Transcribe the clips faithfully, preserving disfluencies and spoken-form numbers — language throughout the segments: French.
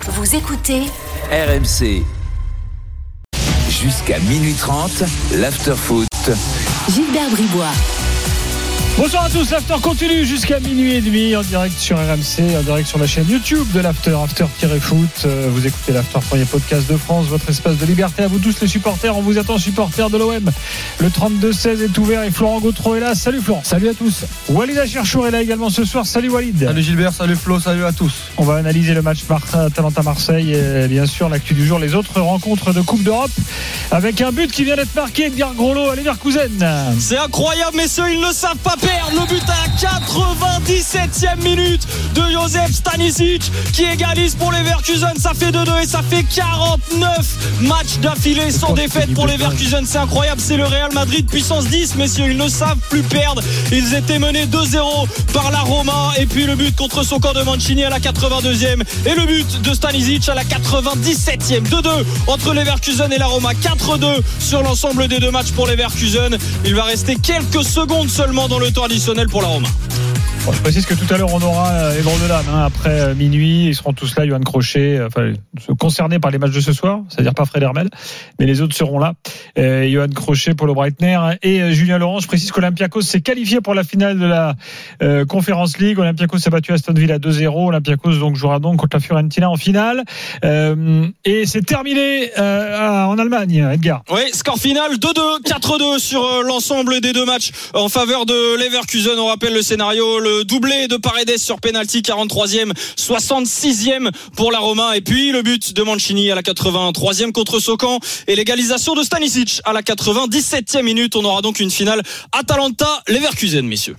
Vous écoutez R M C. Jusqu'à minuit trente, l'after-foot. Gilbert Bribois. Bonsoir à tous, l'after continue jusqu'à minuit et demi en direct sur R M C, en direct sur la chaîne YouTube de l'after, after-foot. Vous écoutez l'after, premier podcast de France, votre espace de liberté à vous tous les supporters. On vous attend, supporters de l'O M. Le trente-deux seize est ouvert et Florent Gautreau est là. Salut Florent. Salut à tous. Walid Acharchour est là également ce soir. Salut Walid. Salut Gilbert, salut Flo, salut à tous. On va analyser le match Atalanta-Marseille et bien sûr l'actu du jour, les autres rencontres de Coupe d'Europe avec un but qui vient d'être marqué Edgar Groslo à Leverkusen. C'est incroyable, messieurs, ils ne savent pas perdre. Le but à la quatre-vingt-dix-septième minute de Josef Stanisic qui égalise pour Leverkusen. Ça fait deux deux et ça fait quarante-neuf matchs d'affilée sans défaite pour Leverkusen. C'est incroyable, c'est le Real Madrid puissance dix, messieurs. Ils ne savent plus perdre. Ils étaient menés deux zéro par la Roma et puis le but contre son camp de Mancini à la quatre-vingt-deuxième et le but de Stanisic à la quatre-vingt-dix-septième. deux deux entre Leverkusen et la Roma. quatre deux sur l'ensemble des deux matchs pour Leverkusen. Il va rester quelques secondes seulement dans le temps additionnel pour la Roma. Bon, je précise que tout à l'heure on aura les grands de l'âme hein, après euh, minuit, ils seront tous là, Johan Crochet, euh, enfin concernés par les matchs de ce soir, c'est-à-dire pas Fred Hermel, mais les autres seront là. Euh, Johan Crochet, Paulo Breitner et euh, Julien Laurent. Je précise qu'Olympiakos s'est qualifié pour la finale de la euh, Conference League. Olympiakos s'est battu Aston Villa deux zéro. Olympiakos donc jouera donc contre la Fiorentina en finale. Euh, et c'est terminé euh, en Allemagne, Edgar. Oui, score final deux deux, quatre deux sur euh, l'ensemble des deux matchs en faveur de Leverkusen. On rappelle le scénario, le doublé de Paredes sur penalty, quarante-troisième, soixante-sixième pour la Roma et puis le but de Mancini à la quatre-vingt-troisième contre Sokan et l'égalisation de Stanisic à la quatre-vingt-dix-septième minute. On aura donc une finale Atalanta-Leverkusen, messieurs.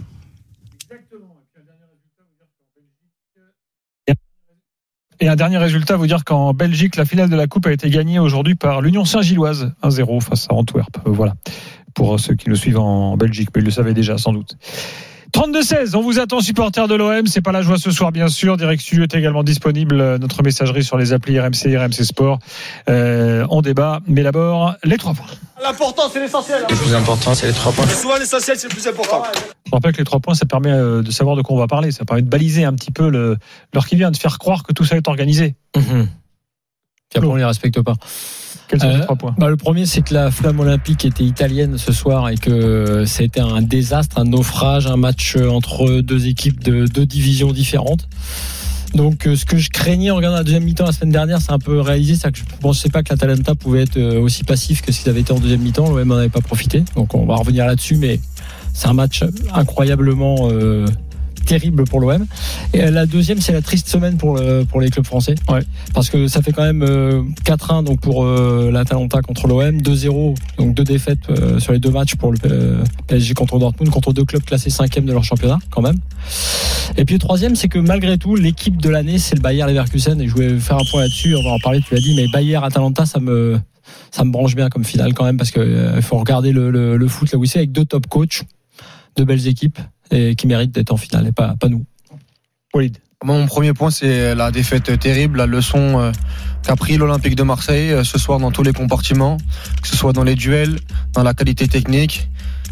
Et un dernier résultat, vous dire qu'en Belgique, la finale de la Coupe a été gagnée aujourd'hui par l'Union Saint-Gilloise, un zéro face à Antwerp. Voilà, pour ceux qui nous suivent en Belgique, mais ils le savaient déjà sans doute. trente-deux seize, on vous attend, supporters de l'O M. C'est pas la joie ce soir, bien sûr. Direct Studio est également disponible. Notre messagerie sur les applis R M C, R M C Sport. Euh, on débat, mais d'abord, les trois points. L'important, c'est l'essentiel. Le plus important, c'est les trois points. Et souvent, l'essentiel, c'est le plus important. Je rappelle que les trois points, ça permet de savoir de quoi on va parler. Ça permet de baliser un petit peu le, l'heure qui vient, de faire croire que tout ça est organisé. Mmh. Puis après, on les respecte pas. Quels sont euh, les trois points? bah, Le premier, c'est que la flamme olympique était italienne ce soir et que ça a été un désastre, un naufrage, un match entre deux équipes de deux divisions différentes. Donc, ce que je craignais en regardant la deuxième mi-temps la semaine dernière, c'est un peu réalisé. C'est que je ne pensais pas que l'Atalanta pouvait être aussi passif que s'ils avaient été en deuxième mi-temps. L'O M n'en avait pas profité. Donc, on va revenir là-dessus, mais c'est un match incroyablement euh, terrible pour l'O M. Et la deuxième, c'est la triste semaine pour le, pour les clubs français. Ouais. Parce que ça fait quand même euh, quatre un donc pour euh, l'Atalanta contre l'O M, deux zéro, donc deux défaites euh, sur les deux matchs pour le euh, P S G contre Dortmund, contre deux clubs classés cinquième de leur championnat quand même. Et puis le troisième, c'est que malgré tout, l'équipe de l'année, c'est le Bayer Leverkusen. Et je voulais faire un point là-dessus, on va en parler, tu l'as dit, mais Bayer-Atalanta, ça me, ça me branche bien comme finale quand même, parce qu'il euh, faut regarder le, le, le foot là où c'est, avec deux top coachs, deux belles équipes, et qui méritent d'être en finale, et pas, pas nous. Walid. Mon premier point, c'est la défaite terrible, la leçon qu'a pris l'Olympique de Marseille ce soir dans tous les compartiments, que ce soit dans les duels, dans la qualité technique,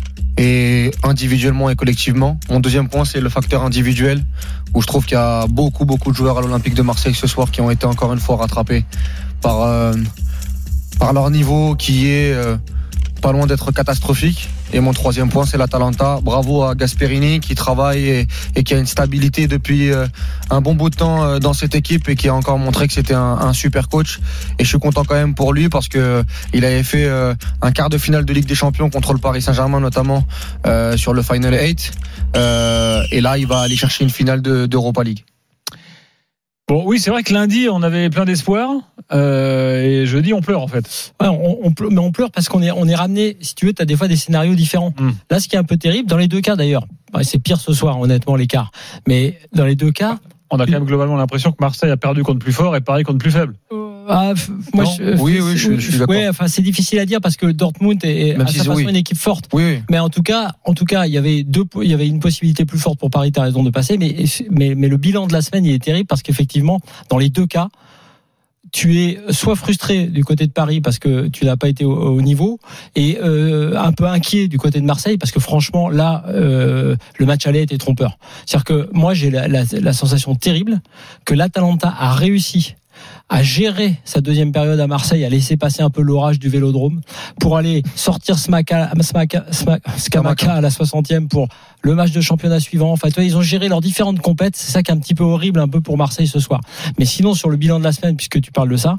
et individuellement et collectivement. Mon deuxième point, c'est le facteur individuel, où je trouve qu'il y a beaucoup, beaucoup de joueurs à l'Olympique de Marseille ce soir qui ont été encore une fois rattrapés par, euh, par leur niveau qui est euh, pas loin d'être catastrophique. Et mon troisième point, c'est l'Atalanta. Bravo à Gasperini qui travaille et, et qui a une stabilité depuis euh, un bon bout de temps euh, dans cette équipe et qui a encore montré que c'était un, un super coach. Et je suis content quand même pour lui parce que il avait fait euh, un quart de finale de Ligue des Champions contre le Paris Saint-Germain notamment euh, sur le Final huit. Euh, et là, il va aller chercher une finale de, d'Europa League. Bon, oui, c'est vrai que lundi, on avait plein d'espoir. Euh, et jeudi, on pleure, en fait. Ouais, on, on pleure, mais on pleure parce qu'on est, on est ramené, si tu veux, tu as des fois des scénarios différents. Mm. Là, ce qui est un peu terrible, dans les deux cas d'ailleurs, c'est pire ce soir, honnêtement, l'écart. Mais dans les deux cas. On a quand même globalement l'impression que Marseille a perdu contre plus fort et Paris contre plus faible. Ah, moi, je, oui, oui, je, je suis d'accord. Ouais, enfin, c'est difficile à dire parce que Dortmund est, à sa façon, oui, une équipe forte. Oui, oui. Mais en tout cas, en tout cas, il y avait deux, il y avait une possibilité plus forte pour Paris. T'as raison de passer, mais, mais, mais le bilan de la semaine, il est terrible parce qu'effectivement, dans les deux cas, tu es soit frustré du côté de Paris parce que tu n'as pas été au, au niveau et euh, un peu inquiet du côté de Marseille parce que franchement là euh, le match aller était trompeur. C'est-à-dire que moi j'ai la, la, la sensation terrible que l'Atalanta a réussi a géré sa deuxième période à Marseille, a laissé passer un peu l'orage du Vélodrome pour aller sortir Smaka, Smaka, Smaka, Scamacca à la soixantième pour le match de championnat suivant. Enfin, tu vois, ils ont géré leurs différentes compètes. C'est ça qui est un petit peu horrible un peu pour Marseille ce soir. Mais sinon, sur le bilan de la semaine, puisque tu parles de ça,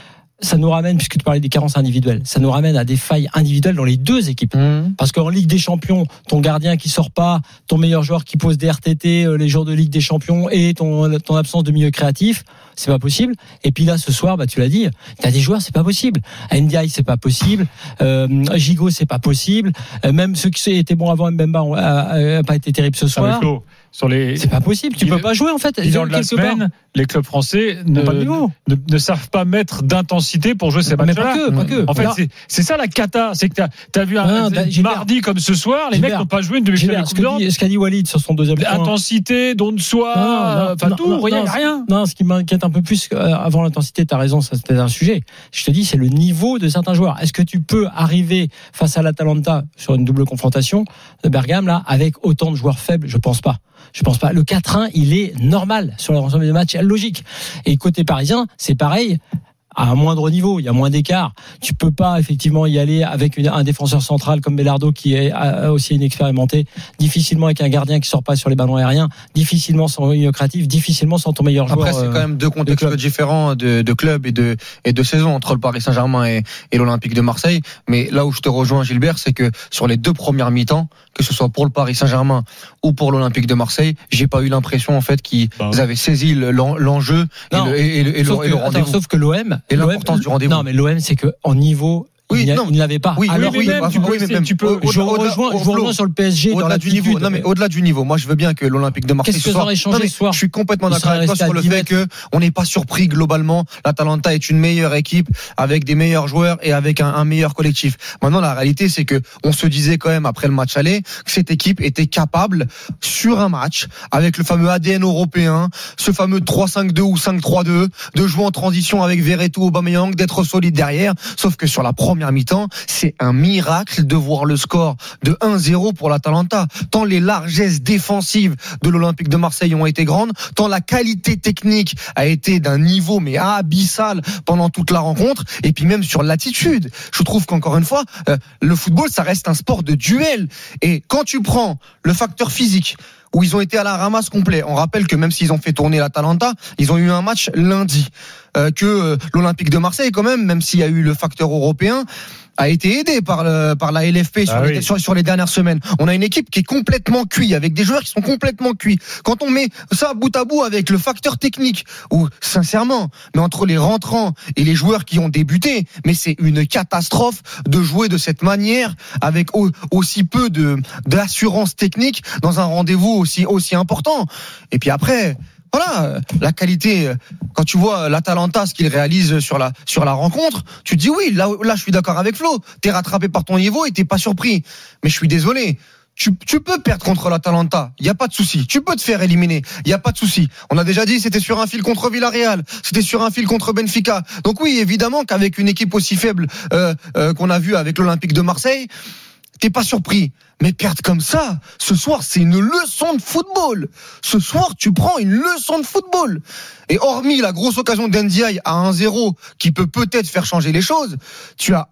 ça nous ramène, puisque tu parlais des carences individuelles, ça nous ramène à des failles individuelles dans les deux équipes. Mmh. Parce qu'en Ligue des Champions, ton gardien qui sort pas, ton meilleur joueur qui pose des R T T les jours de Ligue des Champions et ton, ton absence de milieu créatif, c'est pas possible. Et puis là, ce soir, bah, tu l'as dit, t'as des joueurs, c'est pas possible. Ndiaye, c'est pas possible. Euh, Gigot, c'est pas possible. Euh, même ceux qui étaient bons avant Mbemba ont a, a pas été terribles ce soir. Flo, sur les... C'est pas possible. Tu il... peux pas jouer, en fait. Dans la semaine, part. Les clubs français ne, ne, ne savent pas mettre d'intensité pour jouer ces matchs-là. Pas que, pas que. En fait, c'est, c'est ça la cata. C'est que t'as, t'as vu un, non, un mardi comme ce soir, les Gilbert, mecs n'ont pas joué une demi-finale de Coupe d'Europe. Ce qu'a dit Walid sur son deuxième point. Intensité, don de soi, enfin tout, non, rien, non, rien. Non, ce qui m'inquiète un peu plus avant l'intensité, t'as raison, ça c'était un sujet. Je te dis, c'est le niveau de certains joueurs. Est-ce que tu peux arriver face à l'Atalanta sur une double confrontation de Bergame là avec autant de joueurs faibles? Je pense pas. Je pense pas. Le quatre un, il est normal sur l'ensemble des matchs, logique. Et côté parisien, c'est pareil. À un moindre niveau, il y a moins d'écart. Tu peux pas effectivement y aller avec une, un défenseur central comme Belardo qui est aussi inexpérimenté, difficilement avec un gardien qui sort pas sur les ballons aériens, difficilement sans milieu créatif, difficilement sans ton meilleur joueur. Après, c'est quand même deux contextes de différents de, de clubs et de et de saisons entre le Paris Saint-Germain et, et l'Olympique de Marseille. Mais là où je te rejoins, Gilbert, c'est que sur les deux premières mi-temps, que ce soit pour le Paris Saint-Germain ou pour l'Olympique de Marseille, j'ai pas eu l'impression en fait qu'ils bah ouais. avaient saisi l'enjeu non, et le, et le, et le, que, et le rendez-vous. Attends, sauf que l'O M et l'importance du rendez-vous. Non, mais l'O M, c'est que en niveau, oui, il, non, il ne l'avait pas. Oui, alors oui, même, oui, tu peux, oui, même, tu peux. Je vous rejoins, je vous rejoins sur le P S G dans au-delà du niveau. Non, mais au-delà du niveau. Moi, je veux bien que l'Olympique de Marseille. Qu'est-ce que ça aurait changé ce soir? Je suis complètement d'accord avec toi sur le fait que on n'est pas surpris globalement. L'Atalanta est une meilleure équipe avec des meilleurs joueurs et avec un, un meilleur collectif. Maintenant, la réalité, c'est que on se disait quand même après le match aller que cette équipe était capable sur un match avec le fameux A D N européen, ce fameux trois cinq deux ou cinq trois deux, de jouer en transition avec Verretou, Aubameyang, d'être solide derrière. Sauf que sur la première mi-temps, c'est un miracle de voir le score de un zéro pour l'Atalanta. Tant les largesses défensives de l'Olympique de Marseille ont été grandes, tant la qualité technique a été d'un niveau mais abyssal pendant toute la rencontre, et puis même sur l'attitude. Je trouve qu'encore une fois, euh, le football, ça reste un sport de duel. Et quand tu prends le facteur physique, où ils ont été à la ramasse complet. On rappelle que même s'ils ont fait tourner l'Atalanta, ils ont eu un match lundi. Euh, que euh, l'Olympique de Marseille, quand même, même s'il y a eu le facteur européen, a été aidé par le, par la L F P sur, ah les, oui. sur, sur les dernières semaines. On a une équipe qui est complètement cuite, avec des joueurs qui sont complètement cuits. Quand on met ça bout à bout avec le facteur technique, où sincèrement, mais entre les rentrants et les joueurs qui ont débuté, mais c'est une catastrophe de jouer de cette manière avec au, aussi peu de d'assurance technique dans un rendez-vous aussi aussi important. Et puis après. Voilà, la qualité, quand tu vois l'Atalanta, ce qu'il réalise sur la, sur la rencontre, tu te dis oui, là, là, je suis d'accord avec Flo, t'es rattrapé par ton niveau et t'es pas surpris. Mais je suis désolé. Tu, tu peux perdre contre l'Atalanta, il y a pas de souci. Tu peux te faire éliminer, il y a pas de souci. On a déjà dit, c'était sur un fil contre Villarreal, c'était sur un fil contre Benfica. Donc oui, évidemment qu'avec une équipe aussi faible euh, euh, qu'on a vu avec l'Olympique de Marseille, t'es pas surpris. Mais perdre comme ça, ce soir, c'est une leçon de football. Ce soir, tu prends une leçon de football. Et hormis la grosse occasion d'Ndiaye à un zéro, qui peut peut-être faire changer les choses, tu as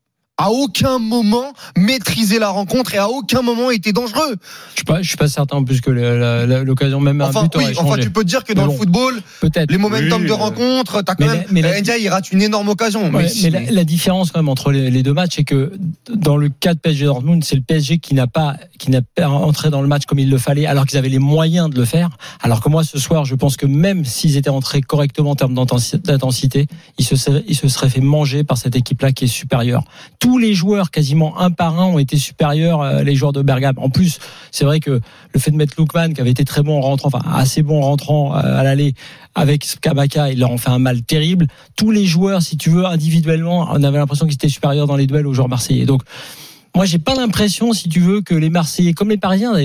à aucun moment maîtrisé la rencontre et à aucun moment été dangereux. Je suis pas, je suis pas certain en plus que la, la, l'occasion même à un enfin, but aurait oui, changé. Enfin, tu peux te dire que dans bon, le football, peut-être. Les momentum oui, de rencontre, t'as quand mais même, Ndiaye, il rate une énorme occasion. Ouais, mais mais la, la différence quand même entre les, les deux matchs, c'est que dans le cas de P S G Dortmund, c'est le P S G qui n'a pas, qui n'a pas entré dans le match comme il le fallait, alors qu'ils avaient les moyens de le faire. Alors que moi, ce soir, je pense que même s'ils étaient entrés correctement en termes d'intensité, ils se seraient, ils se seraient fait manger par cette équipe-là qui est supérieure. Tous les joueurs, quasiment un par un, ont été supérieurs, euh, les joueurs de Bergame. En plus, c'est vrai que le fait de mettre Lookman, qui avait été très bon en rentrant, enfin assez bon en rentrant euh, à l'aller, avec Scamacca, ils leur ont fait un mal terrible. Tous les joueurs, si tu veux, individuellement, on avait l'impression qu'ils étaient supérieurs dans les duels aux joueurs marseillais. Donc, moi, j'ai pas l'impression, si tu veux, que les Marseillais, comme les Parisiens d'ailleurs,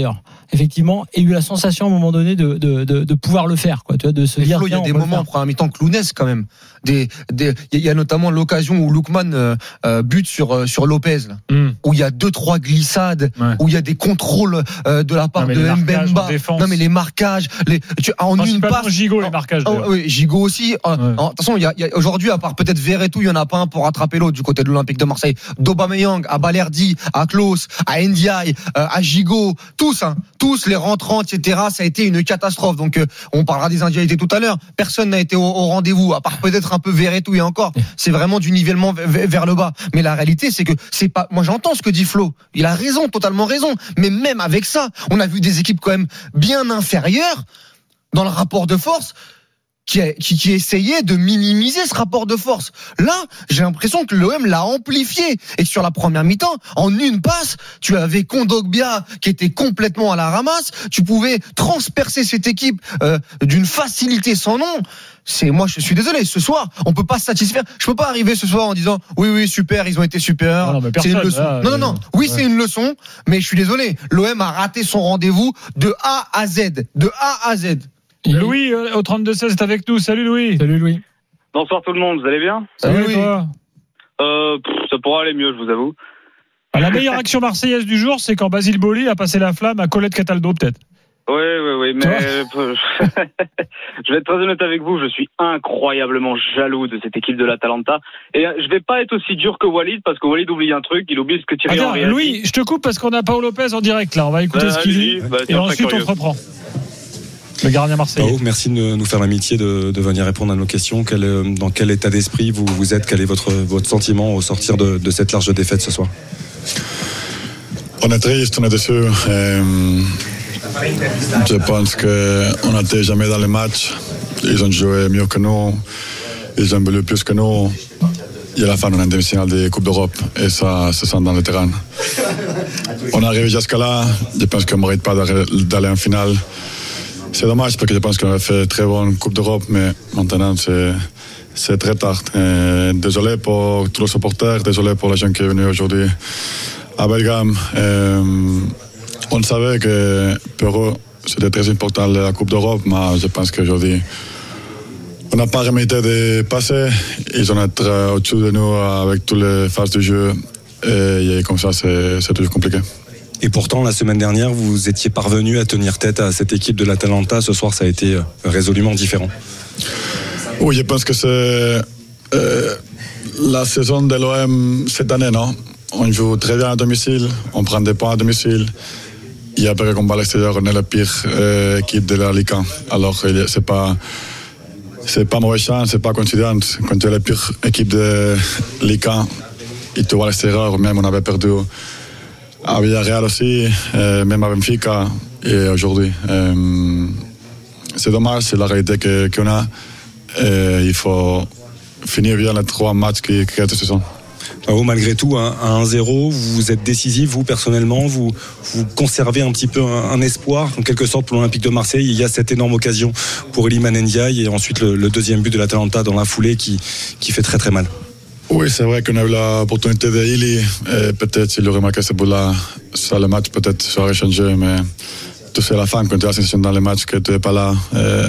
effectivement, ait eu la sensation à un moment donné de, de, de, de pouvoir le faire, quoi. Tu vois, de se Et dire. Flo, il y a des moments en première mi-temps clownesques quand même. Des, des, il y a notamment l'occasion où Lookman euh, euh, bute sur euh, sur Lopez, là, Mm. où il y a deux trois glissades, Ouais. où il y a des contrôles euh, de la part Non, mais de les marquages en Mbemba. défense. Non mais les marquages, les, tu, en une Principalement passe. Gigot, les marquages. Oh, d'ailleurs. oui, Gigot aussi. Euh, Ouais. en- De toute façon, il y a, il y a- aujourd'hui, à part peut-être Verretou, il y en a pas un pour rattraper l'autre du côté de l'Olympique de Marseille. D'Aubameyang à Balerdi, à Klose, à Ndiaye, euh, à Gigot, tous, hein, tous les rentrants, et cetera. Ça a été une catastrophe. Donc, euh, on parlera des individualités tout à l'heure. Personne n'a été au, au rendez-vous, à part peut-être un peu Verretou et encore. C'est vraiment du nivellement v- vers le bas. Mais la réalité, c'est que c'est pas. Moi, j'entends ce que dit Flo. Il a raison, totalement raison. Mais même avec ça, on a vu des équipes quand même bien inférieures dans le rapport de force. Qui, a, qui, qui essayait de minimiser ce rapport de force. Là, j'ai l'impression que l'O M l'a amplifié et que sur la première mi-temps, en une passe, tu avais Kondogbia qui était complètement à la ramasse. Tu pouvais transpercer cette équipe euh, d'une facilité sans nom. C'est moi, je suis désolé. Ce soir, on peut pas se satisfaire. Je peux pas arriver ce soir en disant oui, oui, super, ils ont été supérieurs. Non, non, mais c'est une personne, leçon. là, non, non, non. Oui, ouais. c'est une leçon, mais je suis désolé. L'O M a raté son rendez-vous de A à Z, de A à Z. Louis, euh, au trente-deux seize, est avec nous. Salut Louis. Salut Louis. Bonsoir tout le monde, vous allez bien? Salut Salut, toi. euh, pff, Ça pourra aller mieux, je vous avoue. Ah, la meilleure action marseillaise du jour, c'est quand Basile Boli a passé la flamme à Colette Cataldo, peut-être. Oui, oui, oui, mais euh, je vais être très honnête avec vous, je suis incroyablement jaloux de cette équipe de l'Atalanta. Et euh, je vais pas être aussi dur que Walid, parce que Walid oublie un truc, il oublie ce que Thierry Attends, Henry a dit. Louis, je te coupe parce qu'on a Paolo Lopez en direct là. On va écouter Bah, ce qu'il dit allez-y, bah, et tiens, très ensuite on curieux. te reprend. Le gardien marseillais. Pao, merci de nous faire l'amitié de, de venir répondre à nos questions. Quel, euh, dans quel état d'esprit vous, vous êtes? Quel est votre, votre sentiment au sortir de, de cette large défaite ce soir? On est triste, on est déçu. Euh, je pense qu'on n'était jamais dans les matchs. Ils ont joué mieux que nous. Ils ont voulu plus que nous. Et à la fin, on a une demi-finale de Coupe d'Europe. Et ça se sent dans le terrain. On est arrivé jusqu'à là. Je pense qu'on ne mérite pas d'aller en finale. C'est dommage parce que je pense qu'on a fait très bonne Coupe d'Europe. Mais maintenant, c'est, c'est très tard. Et désolé pour tous les supporters. Désolé pour les gens qui sont venus aujourd'hui à Belgium. Euh, on savait que pour eux, c'était très important la Coupe d'Europe, mais je pense qu'aujourd'hui, on n'a pas remédé de passer. Ils sont être au-dessus de nous avec toutes les phases du jeu. Et comme ça, c'est, c'est toujours compliqué. Et pourtant, la semaine dernière, vous étiez parvenu à tenir tête à cette équipe de l'Atalanta. Ce soir, ça a été résolument différent. Oui, je pense que c'est euh, la saison de l'O M cette année, non? On joue très bien à domicile, on prend des points à domicile. Et après, qu'on va à l'extérieur, on est la pire euh, équipe de la Ligue un. Alors, c'est pas, c'est pas mauvaise chance, c'est pas coïncidence. Quand tu es la pire équipe de Ligue un, et tu vas à l'extérieur, même on avait perdu à Villarreal aussi, euh, même à Benfica, et aujourd'hui. Euh, c'est dommage, c'est la réalité que, qu'on a. Et il faut finir bien les trois matchs qui restent cette saison. Pao, malgré tout, à un zéro, vous êtes décisif, vous personnellement, vous, vous conservez un petit peu un, un espoir, en quelque sorte, pour l'Olympique de Marseille. Il y a cette énorme occasion pour Iliman Ndiaye et ensuite le, le deuxième but de l'Atalanta dans la foulée qui, qui fait très très mal. Oui, c'est vrai qu'on a eu l'opportunité de Ili. Et peut-être s'il aurait marqué ce but-là, ça, le match peut-être serait changé. Mais tout c'est la fin, quand tu as la sensation dans les matchs que tu n'es pas là,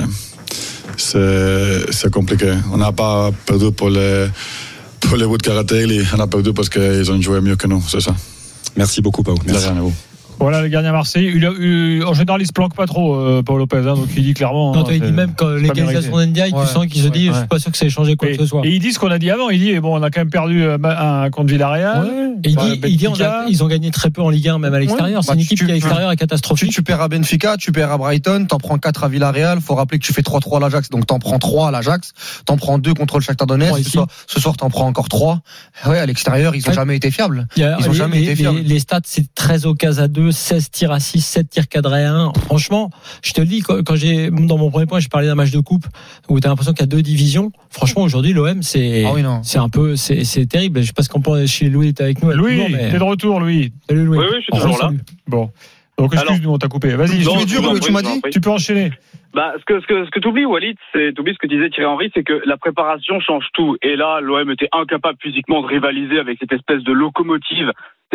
c'est, c'est compliqué. On n'a pas perdu pour les, pour les buts qu'a raté Ili. On a perdu parce qu'ils ont joué mieux que nous, c'est ça. Merci beaucoup, Pao. Merci. De rien à vous. Voilà le gardien marseillais. Il a, il, en général, il se planque pas trop, euh, Paul Lopez. Hein, donc il dit clairement. Non, hein, il dit même quand l'égalisation d'Ndiaye, Ouais. tu sens qu'il se dit, Ouais. je suis pas sûr que ça ait changé quoi et, que ce soit. et il dit ce qu'on a dit avant. Il dit bon, on a quand même perdu euh, un contre Villarreal. Ouais. Et il Enfin, dit, il dit on a, ils ont gagné très peu en Ligue un, même à l'extérieur. Ouais. C'est une Bah, équipe tu- qui à l'extérieur est Tu, catastrophique. tu perds à Benfica, tu perds à Brighton, t'en prends quatre à Villarreal. Faut rappeler que tu fais trois trois à l'Ajax, donc t'en prends trois à l'Ajax, t'en prends deux contre le Shakhtar Donetsk. Trois Ce ici. soir, ce soir, t'en prends encore trois. Ouais, à l'extérieur, ils ont Ouais. jamais été fiables. Il y a- Ils ont les, jamais les- été fiables. les- les stats, c'est treize occasions à deux, seize tirs à six, sept tirs cadrés à un. Franchement, je te le dis, quand, quand j'ai, dans mon premier point, j'ai parlé d'un match de coupe où t'as l'impression qu'il y a deux divisions. Franchement, aujourd'hui, l'O M, c'est, Ah oui, non. c'est un peu, c'est, c'est terrible. Je sais pas ce qu'on pense chez Louis est avec nous. Louis, toujours, mais- t'es de retour, Louis. Salut Louis. Oui, oui, je suis On toujours se là. salue. Bon. Donc excuse-nous, on t'a coupé. Vas-y. Non, tu es dur, je vous en tu m'as prie, je vous en dit prie. Tu peux enchaîner. Bah, ce que, ce que, ce que t'oublies, Walid, c'est, t'oublies ce que disait Thierry Henry, c'est que la préparation change tout. Et là, l'O M était incapable physiquement de rivaliser avec cette espèce de locomotive. C'est,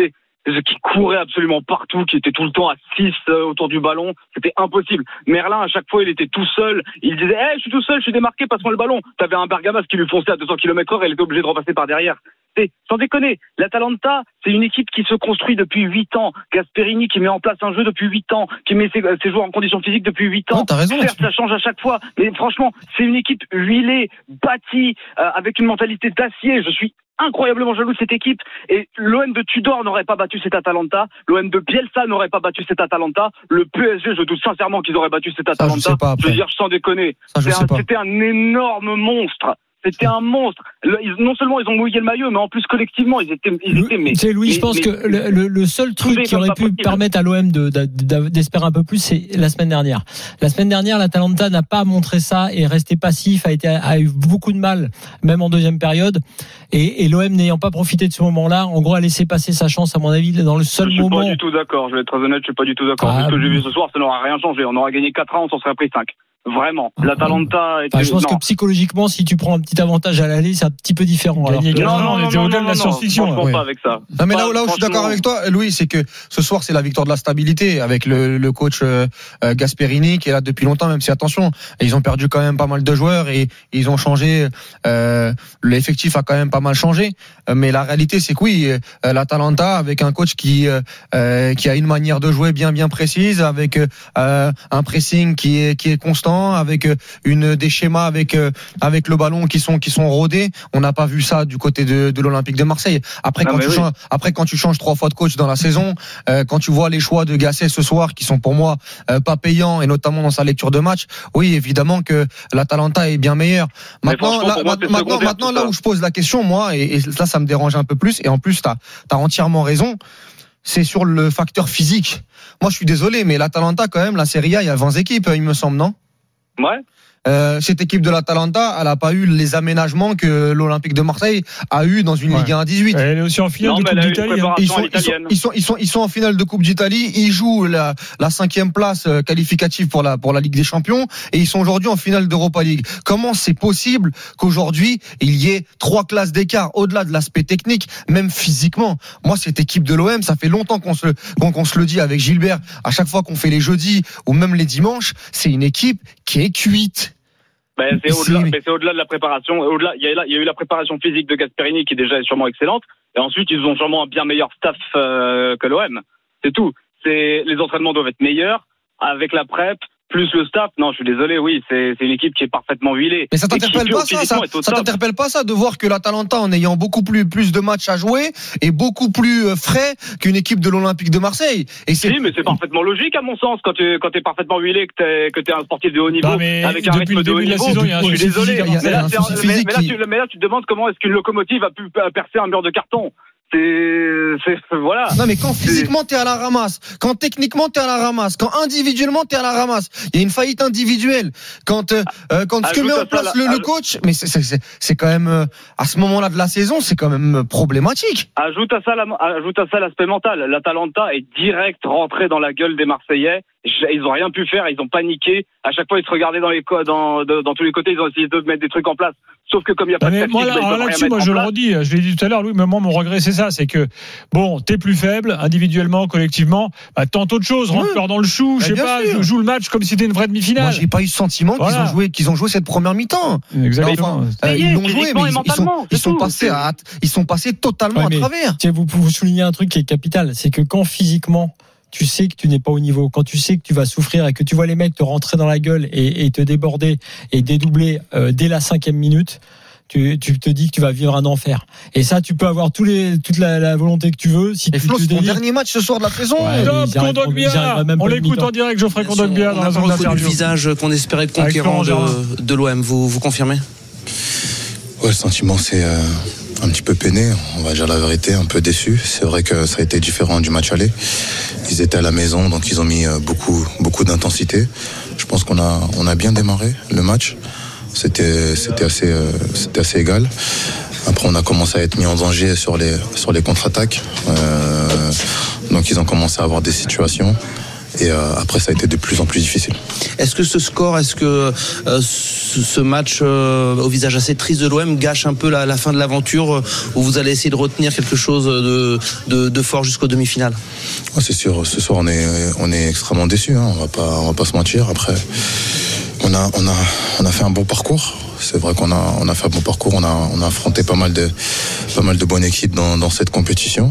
qui courait absolument partout, qui était tout le temps à six euh, autour du ballon. C'était impossible. Merlin, à chaque fois, il était tout seul. Il disait, hey, je suis tout seul, je suis démarqué, passe-moi le ballon. T'avais un Bergamas qui lui fonçait à deux cents kilomètres heure et il était obligé de repasser par derrière. C'est, sans déconner, l'Atalanta, c'est une équipe qui se construit depuis huit ans. Gasperini qui met en place un jeu depuis huit ans, qui met ses, ses joueurs en conditions physiques depuis huit ans. Non, t'as raison, certes, ça change à chaque fois, mais franchement, c'est une équipe huilée, bâtie, euh, avec une mentalité d'acier. Je suis incroyablement jaloux de cette équipe, et l'O M de Tudor n'aurait pas battu cet Atalanta, l'O M de Bielsa n'aurait pas battu cet Atalanta, le P S G, je doute sincèrement qu'ils auraient battu cet Atalanta. Ça, je sais pas, après. Je veux dire, sans déconner, Ça, je c'est sais un, pas. c'était un énorme monstre. C'était un monstre. Le- ils- non seulement ils ont mouillé le maillot, mais en plus collectivement, ils étaient, ils étaient mais, Tu sais, Louis, mais- je pense mais- que le, le- le seul truc Soudés qui comme aurait pas pu possible. permettre à l'O M de, de- de- d'espérer un peu plus, c'est la semaine dernière. La semaine dernière, l'Atalanta n'a pas montré ça et est resté passif, a, été, a eu beaucoup de mal, même en deuxième période. Et, et l'O M n'ayant pas profité de ce moment-là, en gros, a laissé passer sa chance, à mon avis, dans le seul Je suis moment. pas du tout d'accord, je vais être très honnête, je suis pas du tout d'accord. Ah, Vu ce que j'ai vu ce soir, ça n'aura rien changé. On aura gagné quatre ans, on s'en serait pris cinq. Vraiment. L'Atalanta était... Enfin, je pense non. que psychologiquement, si tu prends un petit avantage à l'aller, c'est un petit peu différent. Alors Gagner que- quatre Non, ans, non, on non, était non, au-delà non, de la non, science-fiction. franchement ouais. pas avec ça. Non mais là, Pas- là où je suis d'accord franchement. avec toi, Louis, c'est que ce soir c'est la victoire de la stabilité avec le, le coach euh, euh, Gasperini qui est là depuis longtemps, même si attention, ils ont perdu quand même pas mal de joueurs et ils ont changé. Euh, L'effectif a quand même pas mal changé, Euh, mais la réalité c'est que oui, euh, l'Atalanta avec un coach qui euh, euh, qui a une manière de jouer bien bien précise, avec euh, un pressing qui est qui est constant, avec euh, une des schémas avec euh, avec le ballon qui sont qui sont rodés. On n'a pas vu ça du côté de, de l'Olympique de Marseille. Après Non, quand mais tu oui. changes, après quand tu changes trois fois de coach dans la saison, euh, quand tu vois les choix de Gasset ce soir qui sont pour moi euh, pas payants et notamment dans sa lecture de match, oui évidemment que l'Atalanta est bien meilleur. Mais Maintenant franchement, là, pour moi, c'est maintenant secondaire, maintenant tout là ça. où je pose la question moi et, et là ça me dérange un peu plus et en plus t'as t'as entièrement raison. C'est sur le facteur physique. Moi je suis désolé mais l'Atalanta quand même la Serie A il y a vingt équipes il me semble non? Ouais. Euh, cette équipe de l'Atalanta, elle n'a pas eu les aménagements que l'Olympique de Marseille a eu dans une Ouais. Ligue un à dix-huit. Elle est aussi en finale Non, de mais Coupe elle a eu une d'Italie. hein. préparation Ils sont, à ils, sont, l'italienne. ils, sont, ils, sont, ils sont en finale de Coupe d'Italie, ils jouent la, la cinquième place euh, qualificative pour la, pour la Ligue des Champions et ils sont aujourd'hui en finale d'Europa League. Comment c'est possible qu'aujourd'hui il y ait trois classes d'écart au-delà de l'aspect technique, même physiquement? Moi, cette équipe de l'O M, ça fait longtemps qu'on se, qu'on, qu'on se le dit avec Gilbert, à chaque fois qu'on fait les jeudis ou même les dimanches, c'est une équipe qui est cuite. Ben, c'est Si, au-delà, mais- mais c'est au-delà de la préparation. Au-delà, il y a, là- il y a eu la préparation physique de Gasperini qui déjà est sûrement excellente. Et ensuite, ils ont sûrement un bien meilleur staff euh, que l'O M. C'est tout. C'est les entraînements doivent être meilleurs avec la prep plus le staff. Non, je suis désolé. Oui, c'est, c'est une équipe qui est parfaitement huilée. Mais ça Et qui, t'interpelle pas ça, ça, physiquement, est au ça top. t'interpelle pas ça de voir que l'Atalanta en ayant beaucoup plus plus de matchs à jouer est beaucoup plus euh, frais qu'une équipe de l'Olympique de Marseille. Et c'est Si, mais c'est parfaitement logique à mon sens quand tu quand t'es parfaitement huilé que t'es que t'es un sportif de haut niveau Non, mais avec un depuis rythme le de haut début de la niveau. saison, il y a un je suis souci désolé. physique à il y a- Marseille. il y a Mais là, un c'est- souci mais- physique mais là, qui- tu, mais là, tu te demandes comment est-ce qu'une locomotive a pu euh, percer un mur de carton. C'est, c'est voilà. non mais quand physiquement t'es à la ramasse, quand techniquement t'es à la ramasse, quand individuellement t'es à la ramasse, il y a une faillite individuelle. Quand euh, euh, quand ce que Ajoute met à en ça place la- le, le ajoute- coach, mais c'est c'est c'est, c'est quand même euh, à ce moment-là de la saison, c'est quand même euh, problématique. Ajoute à ça, la, ajoute à ça l'aspect mental. L'Atalanta est direct rentré dans la gueule des Marseillais. Ils ont rien pu faire, ils ont paniqué. À chaque fois, ils se regardaient dans les co- dans, dans, dans tous les côtés. Ils ont essayé de mettre des trucs en place. Sauf que comme il n'y a pas Non, de mais tactique, moi, bah, là, ils peuvent alors rien là-dessus, mettre moi, en je le place. redis, je l'ai dit tout à l'heure, Louis, mais moi, mon regret, c'est ça, c'est que, bon, t'es plus faible, individuellement, collectivement, bah, tente autre chose, rentre-leur Ouais. dans le chou, Bah, je sais bien pas, sûr. joue le match comme si c'était une vraie Moi, demi-finale. j'ai pas eu ce sentiment qu'ils Voilà. ont joué qu'ils ont joué cette première mi-temps. Exactement. Enfin, euh, Payé, ils l'ont joué, physiquement mais et ils, ils sont, mentalement, ils c'est sont tout. passés à, ils sont passés totalement Ouais, mais- à travers. Tiens, vous pouvez souligner un truc qui est capital, c'est que quand physiquement tu sais que tu n'es pas au niveau, quand tu sais que tu vas souffrir et que tu vois les mecs te rentrer dans la gueule et, et te déborder et dédoubler euh, dès la cinquième minute, tu, tu te dis que tu vas vivre un enfer. Et ça, tu peux avoir tous les, toute la, la volonté que tu veux. Si Et tu Flo, te c'est ton délires. dernier match ce soir de la saison. Ouais. Top, ils arriveront- Kondogbia. ils arriveraient même On pas de l'écoute mi-temps. en direct, Geoffrey Kondogbia, dans On la n'a zone pas reconnu le d'interview. visage qu'on espérait Avec conquérant Florent de, de l'O M. Vous, vous confirmez? Ouais, le sentiment, c'est euh, un petit peu peiné, on va dire la vérité, un peu déçu. C'est vrai que ça a été différent du match aller. Ils étaient à la maison, donc ils ont mis euh, beaucoup, beaucoup d'intensité. Je pense qu'on a, on a bien démarré le match. C'était, c'était assez, euh, c'était assez égal. Après, on a commencé à être mis en danger sur les, sur les contre-attaques. Euh, donc, ils ont commencé à avoir des situations. Et euh, après, ça a été de plus en plus difficile. Est-ce que ce score, est-ce que euh, ce, ce match euh, au visage assez triste de l'O M gâche un peu la, la fin de l'aventure, euh, où vous allez essayer de retenir quelque chose de, de, de fort jusqu'aux demi-finales? Ouais, c'est sûr, ce soir on est, on est extrêmement déçus, hein. on va pas, on va pas se mentir. Après, on a, on a, on a fait un bon parcours. C'est vrai qu'on a, on a fait un bon parcours. On a, on a affronté pas mal de, pas mal de bonnes équipes dans, dans cette compétition.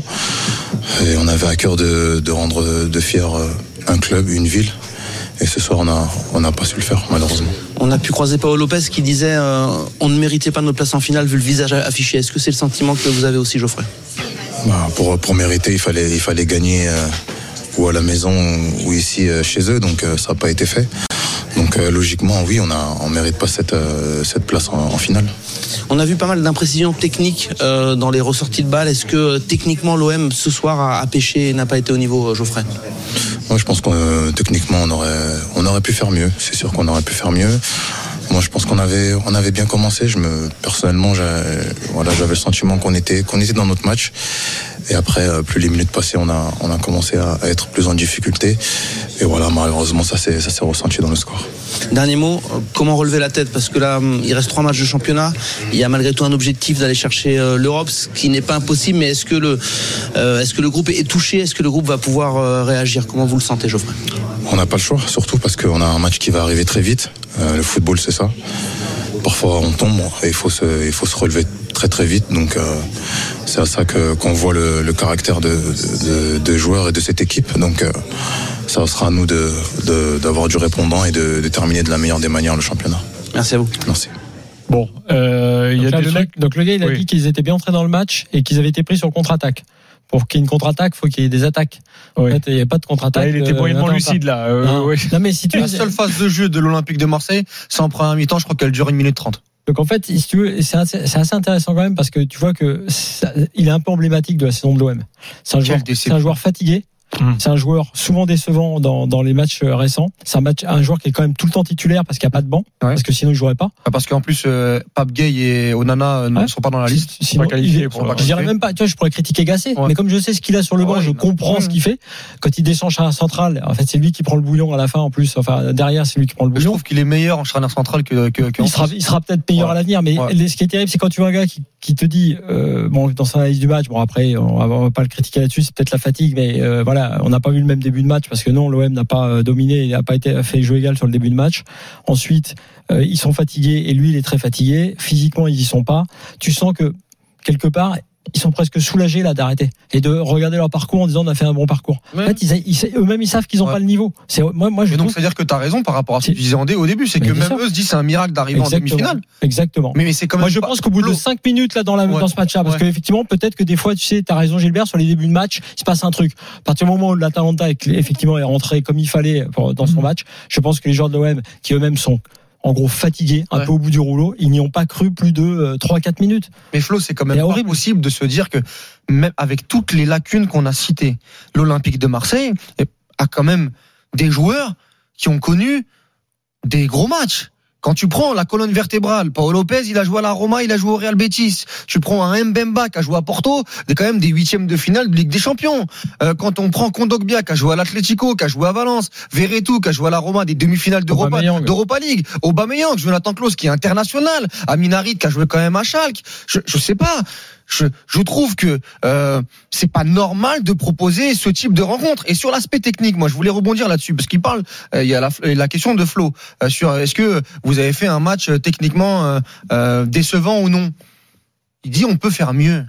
Et on avait à cœur de, de rendre de fier un club, une ville. Et ce soir, on a, on n'a pas su le faire, malheureusement. On a pu croiser Paolo Lopez qui disait euh, on ne méritait pas notre place en finale vu le visage affiché. Est-ce que c'est le sentiment que vous avez aussi, Geoffrey? Bah, pour, pour mériter, il fallait, il fallait gagner euh, ou à la maison ou ici euh, chez eux. Donc euh, ça n'a pas été fait. Donc euh, logiquement, oui, on a, on mérite pas cette, euh, cette place en, en finale. On a vu pas mal d'imprécisions techniques euh, dans les ressorties de balles. Est-ce que euh, techniquement l'O M ce soir a, a pêché et n'a pas été au niveau, euh, Geoffrey? Moi, je pense que euh, techniquement, on aurait, on aurait pu faire mieux. C'est sûr qu'on aurait pu faire mieux. Moi, je pense qu'on avait, on avait bien commencé. Je me, personnellement, voilà, j'avais le sentiment qu'on était, qu'on était dans notre match. Et après, plus les minutes passaient, on a, on a commencé à, à être plus en difficulté. Et voilà, malheureusement, ça s'est, ça s'est ressenti dans le score. Dernier mot, comment relever la tête? Parce que là, il reste trois matchs de championnat. Il y a malgré tout un objectif d'aller chercher l'Europe, ce qui n'est pas impossible. Mais est-ce que le, euh, est-ce que le groupe est touché? Est-ce que le groupe va pouvoir euh, réagir? Comment vous le sentez, Geoffrey? On n'a pas le choix, surtout parce qu'on a un match qui va arriver très vite. Euh, le football, c'est ça. Parfois, on tombe et il faut se, il faut se relever très très vite. Donc, euh, c'est à ça que, qu'on voit le, le caractère de, de, de joueurs et de cette équipe. Donc, euh, ça sera à nous de, de, d'avoir du répondant et de, de terminer de la meilleure des manières le championnat. Merci à vous. Merci. Bon, euh, il y a donc, des le trucs... mec, donc le gars, il a Oui. dit qu'ils étaient bien entrés dans le match et qu'ils avaient été pris sur contre-attaque. Pour qu'il y ait une contre-attaque, il faut qu'il y ait des attaques. Oui. En fait, il n'y a pas de contre-attaque. Ah, il était moyennement euh, lucide là. Euh, non. oui. non, mais si tu La seule phase de jeu de l'Olympique de Marseille, c'est en première mi-temps, je crois qu'elle dure une minute trente. Donc en fait, si tu veux, c'est assez, c'est assez intéressant quand même parce que tu vois que ça, il est un peu emblématique de la saison de l'O M. C'est un joueur, c'est un joueur fatigué. Mmh. C'est un joueur souvent décevant dans, dans les matchs récents. C'est un match, un joueur qui est quand même tout le temps titulaire parce qu'il n'y a pas de banc, ouais. Parce que sinon il jouerait pas. Parce qu'en plus, euh, Pape Gay et Onana euh, ne ouais. sont pas dans la liste. Sinon, pas qualifiés. Pour je dirais même pas. Tu vois, je pourrais critiquer Gasset, ouais. Mais comme je sais ce qu'il a sur le banc, ouais, je comprends ouais. ce qu'il fait. Quand il descend charnière centrale, en fait, c'est lui qui prend le bouillon à la fin. En plus, enfin derrière, c'est lui qui prend le bouillon. Je trouve qu'il est meilleur en charnière centrale que. que, que il, sera, il sera peut-être meilleur ouais. à l'avenir, mais ouais. ce qui est terrible, c'est quand tu vois un gars qui, qui te dit, euh, bon, dans sa analyse du match, bon après, on va, on va pas le critiquer là-dessus, c'est peut-être la fatigue, mais euh, voilà, on n'a pas vu le même début de match parce que non, l'O M n'a pas dominé, il n'a pas été fait jeu égal sur le début de match. Ensuite, euh, ils sont fatigués et lui, il est très fatigué. Physiquement, ils y sont pas. Tu sens que quelque part, ils sont presque soulagés là d'arrêter et de regarder leur parcours en disant on a fait un bon parcours. Ouais. En fait, ils, ils, eux-mêmes ils savent qu'ils n'ont ouais. pas le niveau. C'est moi, moi je. Mais donc trouve... c'est à dire que tu as raison par rapport à ce que tu disais au début, c'est mais que même sûr. Eux se disent c'est un miracle d'arriver Exactement. en demi-finale. Exactement. Mais, mais c'est quand même moi je pense qu'au bout de cinq minutes là dans, la, ouais. dans ce match-là, parce ouais. qu'effectivement peut-être que des fois tu sais, t'as raison Gilbert, sur les débuts de match, il se passe un truc. À partir du moment où l'Atalanta effectivement est rentré comme il fallait dans son mmh. match, je pense que les joueurs de l'O M qui eux-mêmes sont en gros fatigués, un ouais. peu au bout du rouleau, ils n'y ont pas cru plus de euh, trois à quatre minutes. Mais Flo, c'est quand même pas possible de se dire que même avec toutes les lacunes qu'on a citées, l'Olympique de Marseille a quand même des joueurs qui ont connu des gros matchs. Quand tu prends la colonne vertébrale, Paolo Lopez, il a joué à la Roma, il a joué au Real Betis. Tu prends un Mbemba qui a joué à Porto, c'est quand même des huitièmes de finale de Ligue des Champions. Euh, quand on prend Kondogbia qui a joué à l'Atlético, qui a joué à Valence, Verretou qui a joué à la Roma, des demi-finales d'Europa, d'Europa League, Aubameyang, Jonathan Klaus qui est international, Amin Harit qui a joué quand même à Schalke. Je, je sais pas. Je, je trouve que euh, c'est pas normal de proposer ce type de rencontre. Et sur l'aspect technique, moi je voulais rebondir là-dessus parce qu'il parle, euh, il y a la, la question de Flo euh, sur est-ce que vous avez fait un match euh, techniquement euh, euh, décevant ou non. Il dit on peut faire mieux.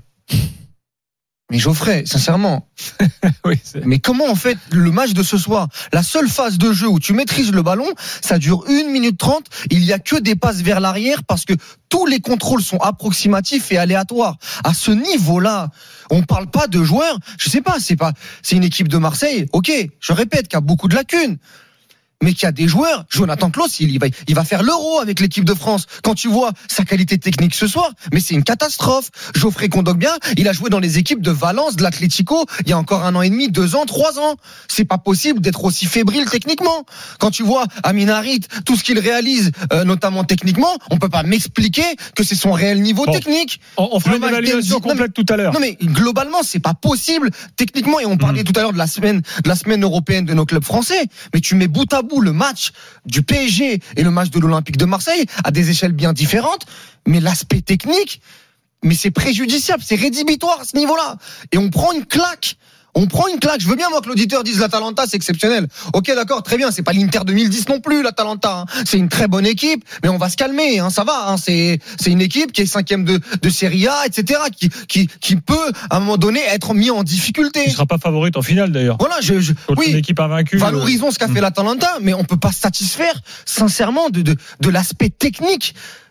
Mais Geoffrey, sincèrement, oui, mais comment on fait le match de ce soir? La seule phase de jeu où tu maîtrises le ballon, ça dure une minute trente, il y a que des passes vers l'arrière parce que tous les contrôles sont approximatifs et aléatoires. À ce niveau-là, on parle pas de joueurs, je sais pas, c'est pas, c'est une équipe de Marseille, ok, je répète, qui a beaucoup de lacunes. mais qu'il y a des joueurs, Jonathan Klaus, il va, il va faire l'Euro avec l'équipe de France. Quand tu vois sa qualité technique ce soir, mais c'est une catastrophe. Geoffrey Kondogbia, il a joué dans les équipes de Valence, de l'Atlético, il y a encore un an et demi, deux ans, trois ans. C'est pas possible d'être aussi fébrile techniquement. Quand tu vois Amin Harit, tout ce qu'il réalise, euh, notamment techniquement, on peut pas m'expliquer que c'est son réel niveau bon, technique. On, on fera une évaluation complète tout à l'heure. Non mais globalement, c'est pas possible techniquement. Et on parlait mmh. tout à l'heure de la semaine, de la semaine européenne de nos clubs français. Mais tu mets bout à bout le match du P S G et le match de l'Olympique de Marseille à des échelles bien différentes, mais l'aspect technique, mais c'est préjudiciable, c'est rédhibitoire à ce niveau-là. Et on prend une claque. On prend une claque. Je veux bien, moi, que l'auditeur dise l'Atalanta, c'est exceptionnel. Ok, d'accord, très bien. C'est pas l'Inter deux mille dix non plus, l'Atalanta. Hein. C'est une très bonne équipe, mais on va se calmer. Hein, ça va. Hein. C'est c'est une équipe qui est cinquième de de Serie A, et cetera. Qui qui qui peut à un moment donné être mis en difficulté. Il sera pas favorite en finale d'ailleurs. Voilà, je, je oui. Une équipe invaincue. Valorisons ce qu'a mmh. fait l'Atalanta, mais on peut pas se satisfaire sincèrement de de de l'aspect technique.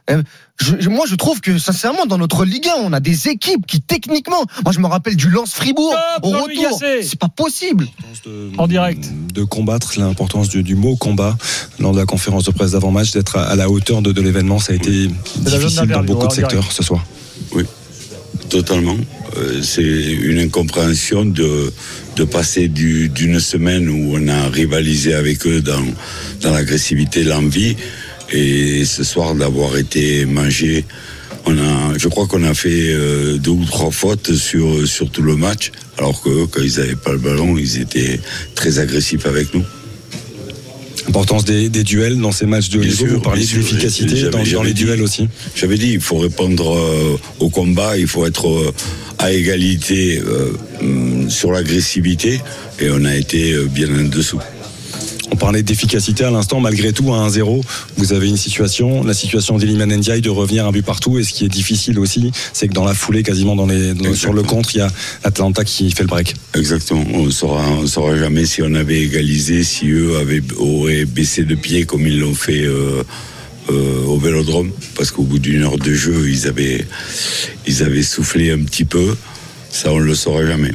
Je, moi, je trouve que sincèrement, dans notre Ligue un, on a des équipes qui techniquement, moi, je me rappelle du Lens Fribourg au retour, c'est pas possible. De, en direct, de combattre, l'importance du, du mot combat lors de la conférence de presse d'avant-match, d'être à, à la hauteur de, de l'événement, ça a été difficile dans beaucoup de secteurs ce soir. Oui, totalement. Euh, c'est une incompréhension de de passer du, d'une semaine où on a rivalisé avec eux dans dans l'agressivité, l'envie. Et ce soir d'avoir été mangé, on a, je crois qu'on a fait euh, deux ou trois fautes sur sur tout le match, alors que quand ils n'avaient pas le ballon, ils étaient très agressifs avec nous. Importance des, des duels dans ces matchs de haut niveau. Vous parlez d'efficacité dans, dans les duels aussi. J'avais dit, il faut répondre euh, au combat, il faut être euh, à égalité euh, sur l'agressivité, et on a été euh, bien en dessous. On parlait d'efficacité à l'instant, malgré tout, à un zéro, vous avez une situation, la situation d'Iliman Ndiaye de revenir un but partout, et ce qui est difficile aussi, c'est que dans la foulée, quasiment dans les, dans, sur le contre, il y a Atlanta qui fait le break. Exactement, on ne saura, on saura jamais si on avait égalisé, si eux avaient, auraient baissé de pied comme ils l'ont fait euh, euh, au Vélodrome, parce qu'au bout d'une heure de jeu, ils avaient, ils avaient soufflé un petit peu, ça on ne le saura jamais.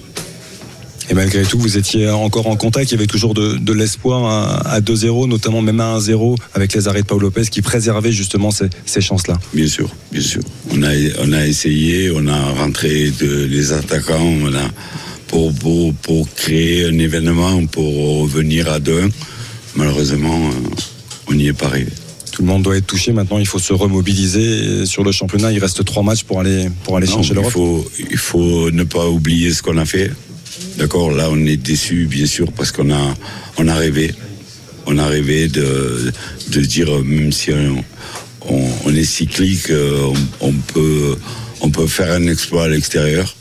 Et malgré tout, vous étiez encore en contact, il y avait toujours de, de l'espoir à, à deux zéro, notamment même à un zéro, avec les arrêts de Paul Lopez qui préservaient justement ces, ces chances-là. Bien sûr, bien sûr. On a, on a essayé, on a rentré de, les attaquants, on a, pour, pour, pour créer un événement, pour revenir à deux un. Malheureusement, on n'y est pas arrivé. Tout le monde doit être touché maintenant, il faut se remobiliser sur le championnat. Il reste trois matchs pour aller, pour aller non, chercher l'Europe. Il faut, il faut ne pas oublier ce qu'on a fait. D'accord, là on est déçus bien sûr parce qu'on a on a rêvé, on a rêvé de de dire même si on, on, on est cyclique, on, on peut on peut faire un exploit à l'extérieur.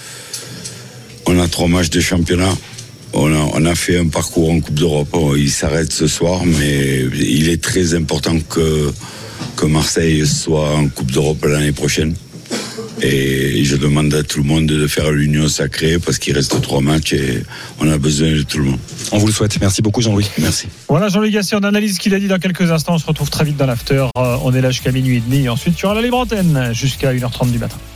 On a trois matchs de championnat, on a on a fait un parcours en Coupe d'Europe. Il s'arrête ce soir, mais il est très important que que Marseille soit en Coupe d'Europe l'année prochaine. Et je demande à tout le monde de faire l'union sacrée parce qu'il reste trois matchs et on a besoin de tout le monde. On vous le souhaite. Merci beaucoup Jean-Louis. Merci. Voilà Jean-Louis Gasset, on analyse ce qu'il a dit dans quelques instants. On se retrouve très vite dans l'after. On est là jusqu'à minuit et demi. Ensuite, tu auras la libre antenne jusqu'à une heure trente du matin.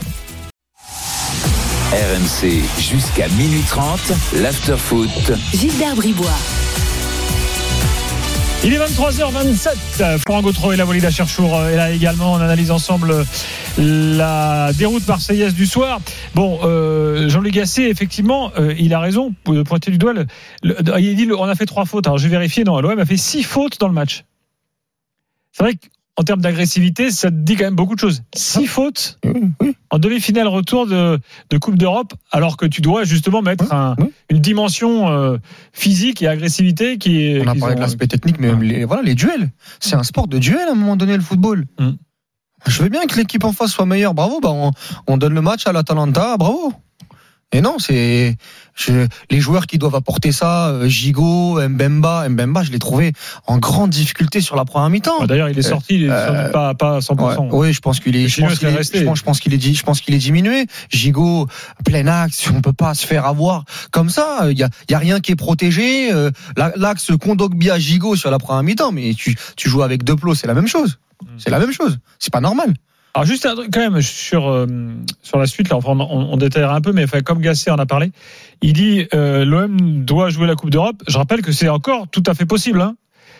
R M C jusqu'à minuit trente, l'after foot. Gilbert Bribois. Il est vingt-trois heures vingt-sept. Florent Gautreau et la Walid Cherchour est là également. On analyse ensemble la déroute marseillaise du soir. Bon, euh, Jean-Luc Gasset, effectivement, euh, il a raison de pointer du doigt. Le, le, il dit on a fait trois fautes. Alors j'ai vérifié, non, l'O M a fait six fautes dans le match. C'est vrai qu'en termes d'agressivité, ça te dit quand même beaucoup de choses. Six fautes en demi-finale retour de, de Coupe d'Europe, alors que tu dois justement mettre un, une dimension euh, physique et agressivité qui est. On a parlé ont... de l'aspect technique, mais ouais. les, voilà, les duels. C'est un sport de duel à un moment donné, le football. Mm. Je veux bien que l'équipe en face soit meilleure, bravo. Bah on, on donne le match à l'Atalanta, bravo. Et non, c'est je, les joueurs qui doivent apporter ça, Gigot, Mbemba, Mbemba, je l'ai trouvé en grande difficulté sur la première mi-temps. D'ailleurs, il est sorti, il est euh, pas pas à cent pour cent. Ouais, oui, je pense qu'il est, je pense qu'il est, je pense, je pense qu'il est, je pense qu'il est diminué. Gigot, plein axe, on peut pas se faire avoir comme ça. Il y a, il y a rien qui est protégé. L'axe Kondogbia Gigot sur la première mi-temps, mais tu, tu joues avec deux plots, c'est la même chose. C'est la même chose. C'est pas normal. Alors juste un truc quand même sur euh, sur la suite là, enfin, on, on détaillera un peu, mais enfin, comme Gasset en a parlé, il dit euh, l'O M doit jouer la Coupe d'Europe. Je rappelle que c'est encore tout à fait possible. Hein.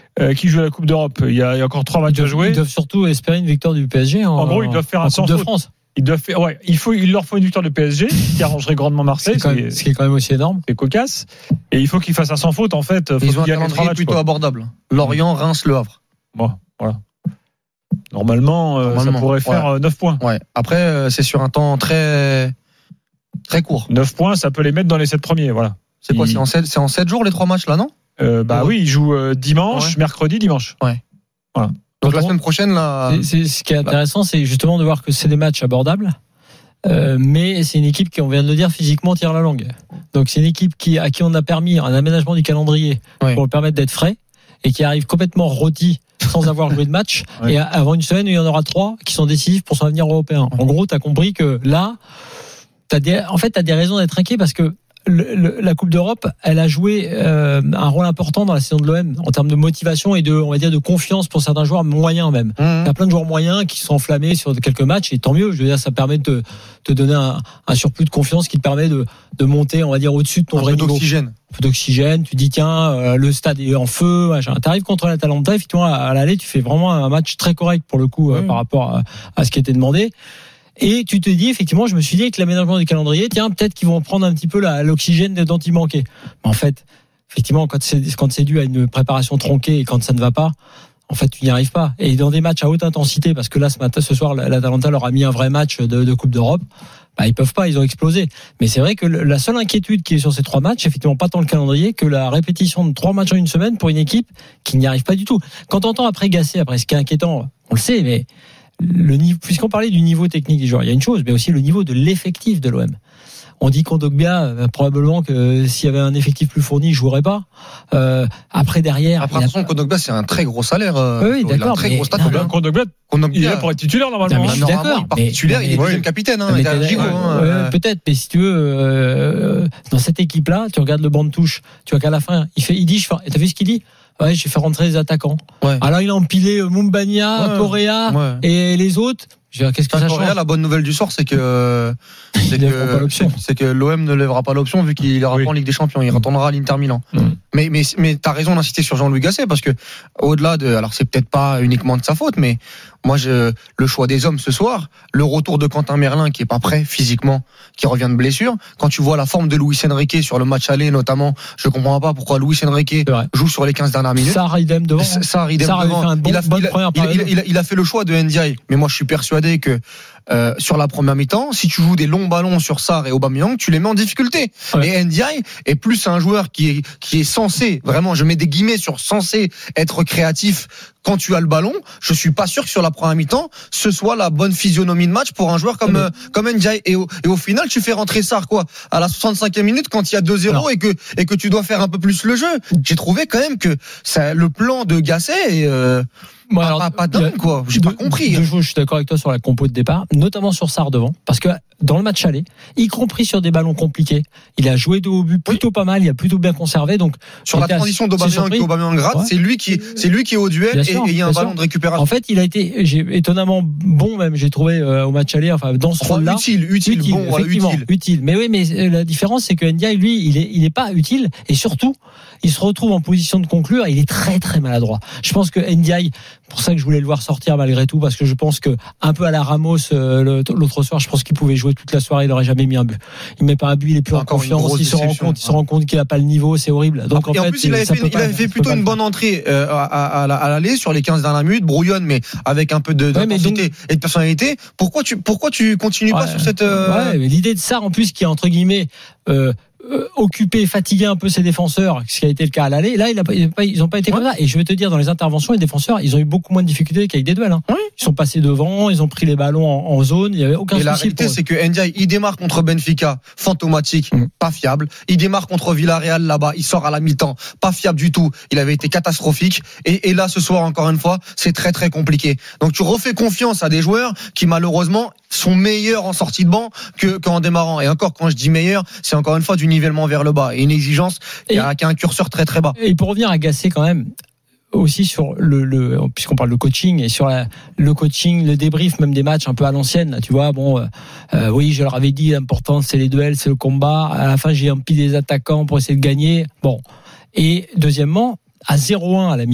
euh, qui joue la Coupe d'Europe. Il y a, il y a encore trois matchs ils à jouer. Ils doivent surtout espérer une victoire du P S G. En, en gros, ils doivent faire un sans Coupe de faute. France. Ils doivent faire, ouais, il faut, il leur faut une victoire du P S G qui arrangerait grandement Marseille. C'est quand même, ce qui est quand même aussi énorme. C'est cocasse. Et il faut qu'ils fassent un sans faute, en fait. Faut Ils ont un qu'ils gagnent les trois calendrier matchs, plutôt quoi. abordable. Lorient, Reims, Le Havre. Bon, voilà. Normalement, euh, Normalement, ça pourrait faire ouais. euh, neuf points. Ouais. Après, euh, c'est sur un temps très, très court. neuf points, ça peut les mettre dans les sept premiers, voilà. C'est quoi, Il- c'est en sept, c'est en sept jours les trois matchs là, non? Euh, bah Ouais. oui, ils jouent euh, dimanche, Ouais. mercredi, dimanche. Ouais. Voilà. Donc la Quand on- semaine prochaine, là. C'est, c'est- ce qui est intéressant, c'est justement de voir que c'est des matchs abordables. Euh, mais c'est une équipe qui, on vient de le dire, physiquement tire la langue. Donc c'est une équipe qui, à qui on a permis un aménagement du calendrier Ouais. pour lui permettre d'être frais et qui arrive complètement rôti sans avoir joué de match. Ouais. Et avant une semaine, il y en aura trois qui sont décisifs pour son avenir européen. En gros, tu as compris que là, t'as des, en fait, tu as des raisons d'être inquiet parce que le, le, la Coupe d'Europe, elle a joué euh, un rôle important dans la saison de l'O M en termes de motivation et de, on va dire, de confiance pour certains joueurs moyens même. Mmh. Il y a plein de joueurs moyens qui se sont enflammés sur quelques matchs et tant mieux. Je veux dire, ça permet de te, te donner un, un surplus de confiance qui te permet de, de monter, on va dire, au-dessus de ton Un vrai peu niveau. d'oxygène. Un peu d'oxygène. Tu dis tiens, euh, le stade est en feu. Tu arrives contre l'Atalanta, effectivement à, à l'aller, tu fais vraiment un match très correct pour le coup euh, Oui. par rapport à, à ce qui était demandé. Et tu te dis, effectivement, je me suis dit avec l'aménagement du calendrier, tiens, peut-être qu'ils vont prendre un petit peu la, l'oxygène dont il manquait. Mais en fait, effectivement, quand c'est, quand c'est dû à une préparation tronquée et quand ça ne va pas, en fait, tu n'y arrives pas. Et dans des matchs à haute intensité, parce que là, ce matin, ce soir, l'Atalanta leur a mis un vrai match de, de Coupe d'Europe, bah, ils peuvent pas, ils ont explosé. Mais c'est vrai que le, la seule inquiétude qui est sur ces trois matchs, effectivement, pas tant le calendrier, que la répétition de trois matchs en une semaine pour une équipe qui n'y arrive pas du tout. Quand on entend après Gasset, après, ce qui est inquiétant, on le sait, mais le niveau, puisqu'on parlait du niveau technique des joueurs, il y a une chose, mais aussi le niveau de l'effectif de l'O M. On dit qu'Kondogbia, euh, probablement que s'il y avait un effectif plus fourni, il jouerait pas. Euh, après derrière, Après, il y a- attention, Kondogbia, c'est un très gros salaire. euh, Oui, oui, il a un d'accord, très mais- gros statut. non, Kondogbia, hein. Kondogbia, il est Kondogbia, là pour être titulaire, normalement. Non, mais je suis normalement, d'accord, il part mais- titulaire, il est mais- deuxième capitaine, hein, Non, mais derrière t'as- Giroud, ouais, hein, ouais, euh. peut-être, mais si tu veux, euh, dans cette équipe-là, tu regardes le banc de touche, tu vois qu'à la fin, il fait, il dit, je fais, t'as vu ce qu'il dit? Ouais, je vais faire rentrer les attaquants. Ouais. Alors il a empilé euh, Mumbania, Ouais, Correa ouais. et les autres. Je veux dire, qu'est-ce que ça Correa, change? la bonne nouvelle du soir, c'est que c'est Ils lèveront pas que l'option. c'est- c'est que l'O M ne lèvera pas l'option vu qu'il ira Oui. pas en Ligue des Champions. Il retournera à l'Inter Milan. Mm. Mais mais mais t'as raison d'insister sur Jean-Louis Gasset parce que au-delà de, alors c'est peut-être pas uniquement de sa faute, mais moi je le choix des hommes ce soir, le retour de Quentin Merlin qui est pas prêt physiquement, qui revient de blessure. Quand tu vois la forme de Luis Enrique sur le match aller notamment, je comprends pas pourquoi Luis Enrique C'est vrai. joue sur les quinze dernières minutes. Sarr idem devant. Ça, Sarr, idem Sarr avait devant. fait un bon- il, a, bonne il, a, première il, a, période. il a- il a fait le choix de Ndiaye, mais moi je suis persuadé que euh, sur la première mi-temps, si tu joues des longs ballons sur Sarr et Aubameyang, tu les mets en difficulté. Ouais. Et Ndiaye est plus un joueur qui est qui est censé, vraiment, je mets des guillemets sur censé être créatif quand tu as le ballon. Je suis pas sûr que sur la première mi-temps, ce soit la bonne physionomie de match pour un joueur comme Mais- euh, comme Ndiaye. Et au, et au final, tu fais rentrer Sarr quoi à la soixante-cinquième minute quand il y a deux zéro Alors. et que et que tu dois faire un peu plus le jeu. J'ai trouvé quand même que ça, le plan de Gasset est euh, Moi, pas, alors, pas, pas il y a dingue quoi. J'ai deux- pas compris. Deux choses, je suis d'accord avec toi sur la compo de départ, notamment sur Sarr devant, parce que dans le match aller, y compris sur des ballons compliqués, il a joué de haut but plutôt pas mal, il a plutôt bien conservé. Donc Sur la j'étais transition assez d'Aubameyang surpris. et Aubameyang gratte, Ouais. c'est lui qui c'est lui qui est au duel Bien et sûr, et il y a un bien ballon sûr. de récupération. En fait, il a été j'ai, étonnamment bon même, j'ai trouvé euh, au match aller, enfin dans ce Enfin, rôle-là. utile, utile, bon, voilà, effectivement, utile. utile. Mais oui, mais euh, la différence, c'est que Ndiaye, lui, il est, il est pas utile, et surtout, il se retrouve en position de conclure, et il est très, très maladroit. Je pense que Ndiaye, pour ça que je voulais le voir sortir malgré tout, parce que je pense que, un peu à la Ramos, euh, le- l'autre soir, je pense qu'il pouvait jouer toute la soirée, il aurait jamais mis un but. Il met pas un but, il est plus en Encore une confiance, grosse il se rend déception. compte, il se rend compte qu'il a pas le niveau, c'est horrible. Donc, et en en fait, plus, il avait ça fait, peut il pas- avait fait ça peut plutôt pas une le bonne entrée euh, à, à, à, à l'aller sur les quinze dernières minutes, brouillonne, mais avec un peu de Ouais, mais d'intensité et de personnalité. Pourquoi tu pourquoi tu continues pas Ouais. sur cette euh, Ouais, mais l'idée de Sarr en plus qui est entre guillemets euh, euh, occupé, fatigué un peu ses défenseurs, ce qui a été le cas à l'aller. Là, il a pas, il a pas- ils n'ont pas été comme ça. Et je vais te dire, dans les interventions, les défenseurs, ils ont eu beaucoup moins de difficultés qu'avec des duels. Hein. Oui. Ils sont passés devant, ils ont pris les ballons en, en zone. Il y avait aucun Et souci. la réalité, pour eux. c'est que Ndiaye, il démarre contre Benfica, fantomatique, Mm. pas fiable. Il démarre contre Villarreal là-bas, il sort à la mi-temps, pas fiable du tout. Il avait été catastrophique. Et, et là, ce soir, encore une fois, c'est très très compliqué. Donc tu refais confiance à des joueurs qui malheureusement sont meilleurs en sortie de banc que qu'en démarrant. Et encore, quand je dis meilleur, c'est encore une fois du nivellement vers le bas et une exigence qui a, qui a un curseur très très bas. Et pour revenir à Gasset quand même, aussi sur le, le puisqu'on parle de coaching et sur la, le coaching, le débrief même des matchs un peu à l'ancienne, là, tu vois, bon, euh, euh, oui, je leur avais dit l'important c'est les duels, c'est le combat. À la fin, j'ai empilé des attaquants pour essayer de gagner. Bon. Et deuxièmement, à zéro un à la mi-temps,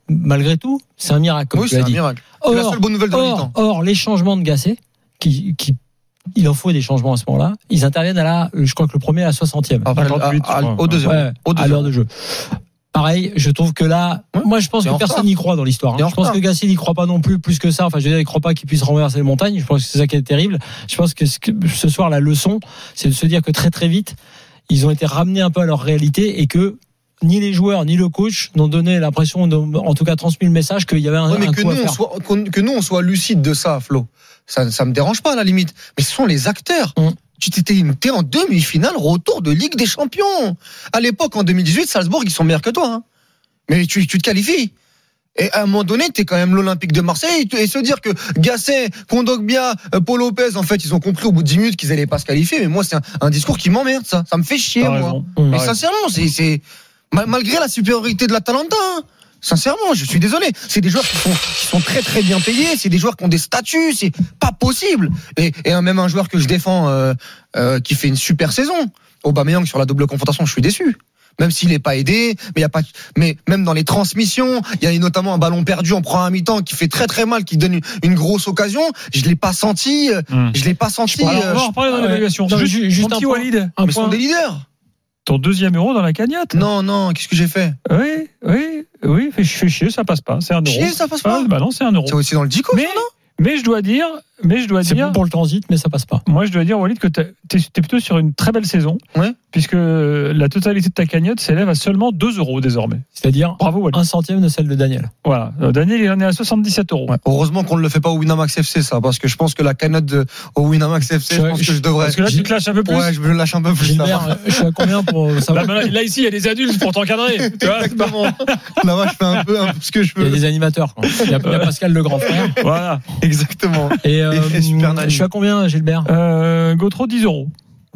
malgré tout, c'est un miracle. Comme oui, tu c'est l'as un dit. miracle. Or, c'est la seule bonne nouvelle de la or, mi-temps. or, les changements de Gasset, qui, qui, il en faut des changements à ce moment-là. Ils interviennent à la, je crois que le premier à la soixantième. Après, cinquante-huit, à- à- je crois. au deux zéro. Ouais, Au deux à l'heure zéro. de jeu. Pareil, je trouve que là, Ouais, moi je pense il est que en personne retard. n'y croit dans l'histoire. hein. Il est en Je pense retard. que Gasset n'y croit pas non plus plus que ça. Enfin, je veux dire, il croit pas qu'il puisse renverser les montagnes. Je pense que c'est ça qui est terrible. Je pense que ce, que, ce soir, la leçon, c'est de se dire que très très vite, ils ont été ramenés un peu à leur réalité et que ni les joueurs ni le coach n'ont donné l'impression, n'ont en tout cas transmis le message qu'il y avait un, Ouais, mais un que coup nous, à on faire. soit, qu'on- que nous, on soit lucide de ça, Flo. Ça, ça me dérange pas, à la limite. Mais ce sont les acteurs. Mm. Tu t'étais, t'es en demi-finale, retour de Ligue des Champions. À l'époque, en deux mille dix-huit, Salzbourg, ils sont meilleurs que toi, hein. Mais tu, tu te qualifies. Et à un moment donné, t'es quand même l'Olympique de Marseille. Et se dire que Gasset, Kondogbia, euh, Paul Lopez, en fait, ils ont compris au bout de dix minutes qu'ils allaient pas se qualifier. Mais moi, c'est un, un discours qui m'emmerde, ça. Ça me fait chier, T'as moi. raison. Mmh. Mais T'as raison. sincèrement, c'est, c'est, mal- malgré la supériorité de l'Atalanta, hein. Sincèrement, je suis désolé. C'est des joueurs qui sont, qui sont très très bien payés. C'est des joueurs qui ont des statuts. C'est pas possible. Et, et un- même un joueur que je défends, euh, euh, qui fait une super saison, Aubameyang sur la double confrontation, je suis déçu. Même s'il n'est pas aidé, mais il y a pas, mais même dans les transmissions, il y a notamment un ballon perdu en première mi-temps qui fait très très mal, qui donne une, une grosse occasion. Je l'ai pas senti. euh, Hum. Je l'ai pas senti. Alors, euh, on va en reparler dans ouais. l'évaluation. Non, Juste, ju- juste mon un petit point. Walid, Un mais ils sont point. des leaders. ton deuxième euro dans la cagnotte. Non, non. Qu'est-ce que j'ai fait? Oui, oui, oui, fais, fais chier, ça passe pas. C'est un euro. Chier, ça passe pas. Ah, bah non, c'est un euro. C'est aussi dans le Dico, Mais, ça, non? mais je dois dire, mais je dois C'est dire, bon pour le transit, mais ça passe pas. moi je dois dire, Walid, que t'es es plutôt sur une très belle saison, Ouais. puisque la totalité de ta cagnotte s'élève à seulement deux euros désormais. C'est-à-dire Bravo, Walid. un centième de celle de Daniel. Voilà. Euh, Daniel, il en est à soixante-dix-sept euros. Ouais. Heureusement qu'on ne le fait pas au Winamax F C, ça, parce que je pense que la cagnotte de, au Winamax F C, je, Je- pense que je devrais. Parce que là, tu te lâches un peu plus. Ouais, je me lâche un peu plus. Gilbert, là. je suis à combien pour Là, savoir? là, là, ici, il y a des adultes pour t'encadrer. Tu vois, c'est pas- Exactement. Là-bas, je fais un peu, un peu ce que je Il y a veux. des animateurs. quoi. Il y a, il y a Pascal le grand frère. Voilà. Exactement. Et, euh, Et Super Nani. je suis à combien, Gilbert? Euh, Gautreau, dix euros.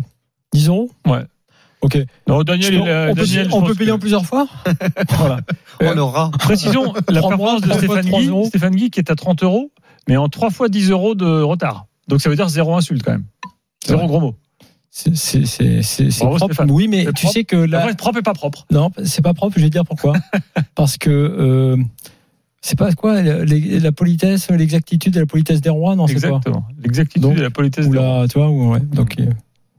dix euros? Ouais. Ok. Non, Daniel, Je peux- il a- on peut, Daniel, je on pense peut payer que- en plusieurs fois? Voilà. On aura. Précisons, la Trois performance mois, de trois fois Stéphane trois Guy, euros. Stéphane Guy qui est à trente euros, mais en trois fois dix euros de retard. Donc ça veut dire zéro insulte quand même. Zéro Ouais. gros mot. C'est, c'est, c'est, c'est, c'est Bravo, propre. Stéphane. Oui, mais C'est tu propre. sais que là. Après, propre et pas propre. Non, c'est pas propre, je vais te dire pourquoi. Parce que, euh, c'est pas quoi, la, la politesse, l'exactitude et la politesse des rois, non, c'est quoi? Exactement. L'exactitude Donc, et la politesse Ou des rois. là, tu vois, ou, ouais, donc, euh,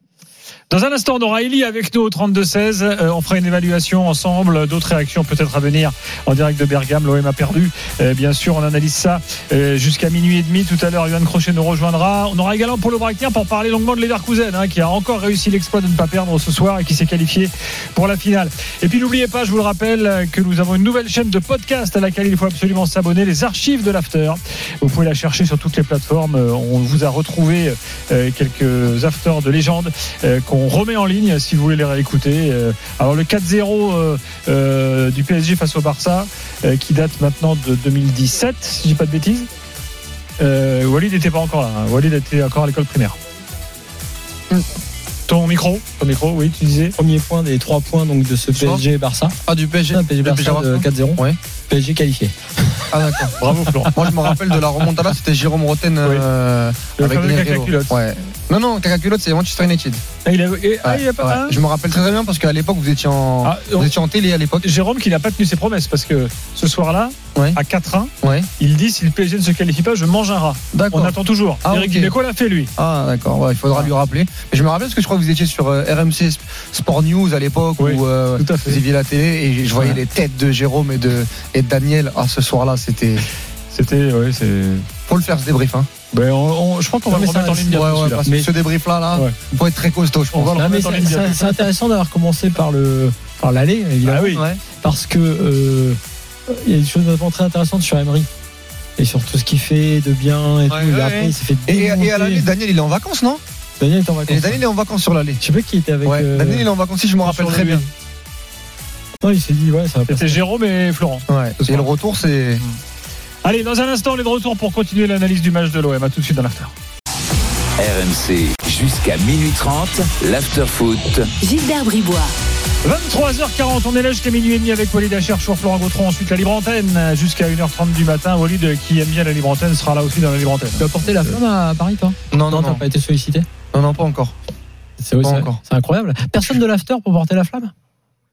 Dans un instant, on aura Eli avec nous au trente-deux seize. Euh, on fera une évaluation ensemble. D'autres réactions peut-être à venir en direct de Bergame. L'O M a perdu. Euh, bien sûr, on analyse ça euh, jusqu'à minuit et demi. Tout à l'heure, Johan Crochet nous rejoindra. On aura également Paulo Breitner pour parler longuement de Leverkusen, hein, qui a encore réussi l'exploit de ne pas perdre ce soir et qui s'est qualifié pour la finale. Et puis n'oubliez pas, je vous le rappelle, que nous avons une nouvelle chaîne de podcast à laquelle il faut absolument s'abonner, les archives de l'After. Vous pouvez la chercher sur toutes les plateformes. Euh, On vous a retrouvé euh, quelques afters de légende euh, qu'on remet en ligne si vous voulez les réécouter. Euh, alors le quatre zéro euh, euh, du P S G face au Barça, euh, qui date maintenant de deux mille dix-sept, si je dis pas de bêtises. Euh, Walid n'était pas encore là. Hein. Walid était encore à l'école primaire. Ton micro, ton micro, oui, tu disais. premier point des trois points donc de ce P S G Barça. Ah, du P S G. Un P S G Le P S G Barça de Barça. quatre zéro. Ouais. P S G qualifié. Ah, d'accord. Bravo, Florent. Moi, je me rappelle de la remontada, c'était Jérôme Roten, euh, Le avec fameux Guerrero. caca-culotte. Ouais. Non, non, caca-culotte, c'est Manchester United. Ah, il a, et- ah, Ouais, il a pas, ouais. hein Je me rappelle très très bien parce qu'à l'époque, vous étiez en, Ah, vous on- étiez en télé à l'époque. Jérôme qui n'a pas tenu ses promesses parce que ce soir-là, Ouais. à quatre un, Ouais. il dit si le P S G ne se qualifie pas, je mange un rat. D'accord. On attend toujours. Ah, Eric ok. Dimeco l'a fait lui. Ah, d'accord. Ouais, il faudra lui rappeler. Mais je me rappelle parce que je crois que vous étiez sur euh, R M C Sport News à l'époque Oui, où euh, tout à fait. vous aviez la télé et je voyais Ouais. les têtes de Jérôme et de, et de Daniel. Ah, ce soir-là, c'était. C'était, ouais, c'est. Faut le faire ce débrief, hein. Ben, on, on- je crois qu'on va Non, le mais remettre ça, en ligne Ouais, bientôt, ouais, celui-là. parce Mais- que ce débrief-là, là, Ouais. faut être très costaud, je pense. On va le Non, mais remettre en c'est, ligne c'est- bientôt. c'est intéressant d'avoir commencé par le par l'aller, évidemment, Ah oui. Ouais. parce que euh, il y a des choses notamment très intéressantes sur Emery et sur tout ce qu'il fait de bien et tout. Ouais, Et ouais, après, ouais. il s'est fait Et, et à démonter. l'allée, Daniel, il est en vacances, non? Daniel est en vacances. Et Daniel est en vacances sur l'allée. Je sais pas qui était avec. Ouais, euh, Daniel, il est en vacances, si je me rappelle sur très le- bien. Non, il s'est dit ouais, ça va C'était passer. Jérôme et Florent. Ouais. Ce Et soir. le retour, c'est. Allez, dans un instant, on est de retour pour continuer l'analyse du match de l'O M. À tout de suite dans l'after. R M C jusqu'à minuit trente, l'after-foot. Gilbert Bribois. vingt-trois heures quarante, on est là jusqu'à minuit et demi avec Walid Acher, sur Florent Gautron. Ensuite, la libre antenne jusqu'à une heure trente du matin. Walid, qui aime bien la libre antenne, sera là aussi dans la libre antenne. Tu as porté la flamme à Paris, toi? Non, non, t'as non. pas été sollicité. Non, non, pas encore. C'est, oui, Pas c'est, encore. c'est incroyable. Personne de l'after pour porter la flamme?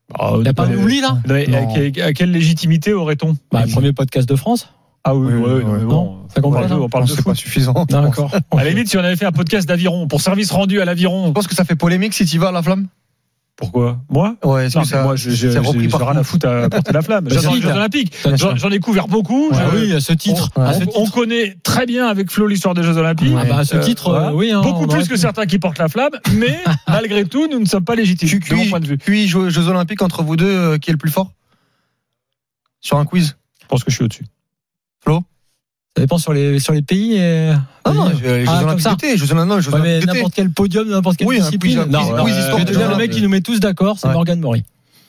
Oh, il a pas d'oubli là. À, à quelle légitimité aurait-on? Bah, le premier podcast de France. Ah oui, oui, oui, oui, oui, bon, ça compte on pas. Parle de, on parle de c'est foot. Pas suffisant. Non, d'accord. À la limite, si on avait fait un podcast d'aviron pour service rendu à l'aviron. Je pense que ça fait polémique si tu vas à la Flamme. Pourquoi? Moi? Ouais, est-ce non, que ça, moi, je, je, c'est repris j'ai, par j'ai rien à foutre à porter la flamme. J'adore les Jeux Olympiques. J'en, j'en ai couvert beaucoup. Ouais, je, oui, à ce titre. On, à ce on, titre. on connaît très bien avec Flo l'histoire des Jeux Olympiques. Ah bah, à ce titre, euh, oui. Hein, beaucoup plus que pu. certains qui portent la flamme, mais malgré tout, nous ne sommes pas légitimes. Tu de mon point de vue. Puis Jeux, Jeux Olympiques entre vous deux, euh, qui est le plus fort? Sur un quiz? Je pense que je suis au-dessus. Flo? Ça dépend sur les, sur les pays. Et... Non, non, les Jeux ah, Olympiques d'été. Jeux Olympiques, Jeux ouais, Olympiques d'été. N'importe quel podium, n'importe quelle oui, discipline. Quiz, non, quiz, ouais, quiz, ouais, histoire je le mec qui nous met tous d'accord, c'est ouais. Morgan Maury.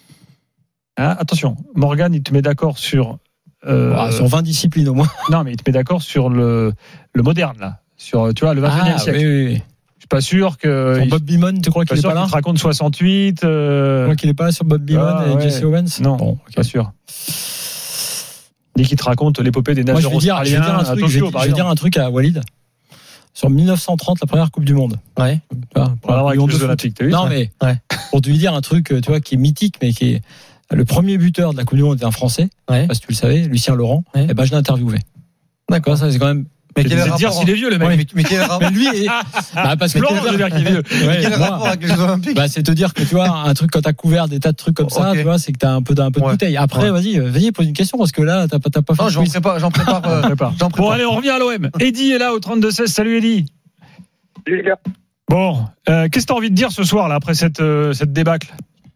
Ah, attention, Morgan, il te met d'accord sur. Euh, ah, sur vingt disciplines au moins. Non, mais il te met d'accord sur le, le moderne, là. Sur, tu vois, le vingt et unième ah, siècle. Oui, oui, oui. Je suis pas sûr que. Sur Bob Beamon, tu crois qu'il est pas là? Il te raconte soixante-huit. Euh... Tu crois qu'il est pas là sur Bob Beamon ah, et ouais. Jesse Owens? Non, bon, okay. Pas sûr. Dès qu'il te raconte l'épopée des nageurs Moi, je vais dire, je vais dire un truc, Tokyo, je vais, je vais dire un truc à Walid. Sur mille neuf cent trente, la première Coupe du Monde. Ouais. Pour avoir avec les Jeux Olympiques, t'as vu? Non, mais ouais. Pour te lui dire un truc, tu vois, qui est mythique, mais qui est le premier buteur de la Coupe du Monde était un Français. Ouais. Parce que tu le savais, Lucien Laurent. Ouais. Et ben, je l'ai interviewé. D'accord. Ça, c'est quand même. Mais quel est le dire s'il est vieux, le mec? Ouais, mais, mais quel est le rapport? Mais lui, est... bah, parce que. Laurent, je veux dire qu'il est vieux. Ouais, quel est le rapport avec les Jeux Olympiques? Bah, c'est te dire que tu vois, un truc quand t'as couvert des tas de trucs comme ça, okay. tu vois, c'est que t'as un peu d'un peu de ouais. bouteille. Après, ouais. vas-y, vas-y, pose une question parce que là, t'as pas, t'as pas fait. Non, j'en prépare, j'en prépare, euh, prépare. j'en prépare. Bon, allez, on revient à l'O M. Eddy est là au trente-deux seize. Salut, Eddy. Salut, les gars. Bon, euh, qu'est-ce que t'as envie de dire ce soir, là, après cette, euh, cette débâcle?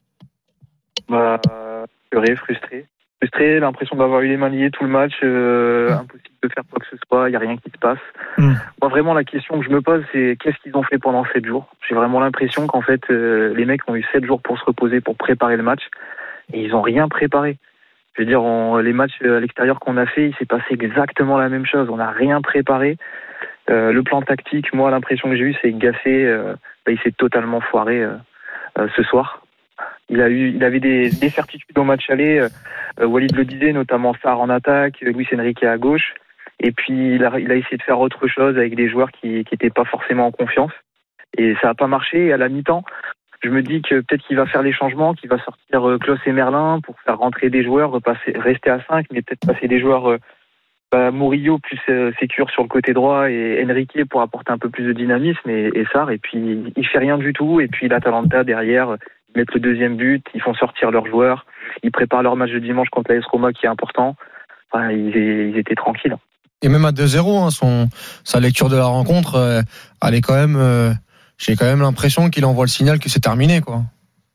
Bah, pleurer, frustré. Frustré, l'impression d'avoir eu les mains liées tout le match, euh, impossible de faire quoi que ce soit, il n'y a rien qui se passe. Mm. Moi, vraiment, la question que je me pose, c'est qu'est-ce qu'ils ont fait pendant sept jours? J'ai vraiment l'impression qu'en fait, euh, les mecs ont eu sept jours pour se reposer, pour préparer le match, et ils n'ont rien préparé. Je veux dire, on, les matchs à l'extérieur qu'on a fait, il s'est passé exactement la même chose. On n'a rien préparé. Euh, le plan tactique, moi, l'impression que j'ai eue, c'est que Gasset, euh, bah, il s'est totalement foiré euh, euh, ce soir. Il a eu, il avait des, des certitudes au match aller. Euh, Walid le disait, notamment Sarr en attaque, Luis Enrique à gauche. Et puis il a, il a essayé de faire autre chose avec des joueurs qui qui étaient pas forcément en confiance. Et ça a pas marché. Et à la mi-temps, je me dis que peut-être qu'il va faire les changements, qu'il va sortir euh, Klose et Merlin pour faire rentrer des joueurs, repasser, rester à cinq, mais peut-être passer des joueurs. Euh, bah, Murillo plus euh, Sécure sur le côté droit et Enrique pour apporter un peu plus de dynamisme et, et Sarr. Et puis il fait rien du tout. Et puis l'Atalanta derrière. Ils mettent le deuxième but, ils font sortir leurs joueurs, ils préparent leur match de dimanche contre l'A S Roma qui est important. Enfin, ils, ils étaient tranquilles. Et même à deux zéro, hein, son, sa lecture de la rencontre, euh, elle est quand même, euh, j'ai quand même l'impression qu'il envoie le signal que c'est terminé, quoi.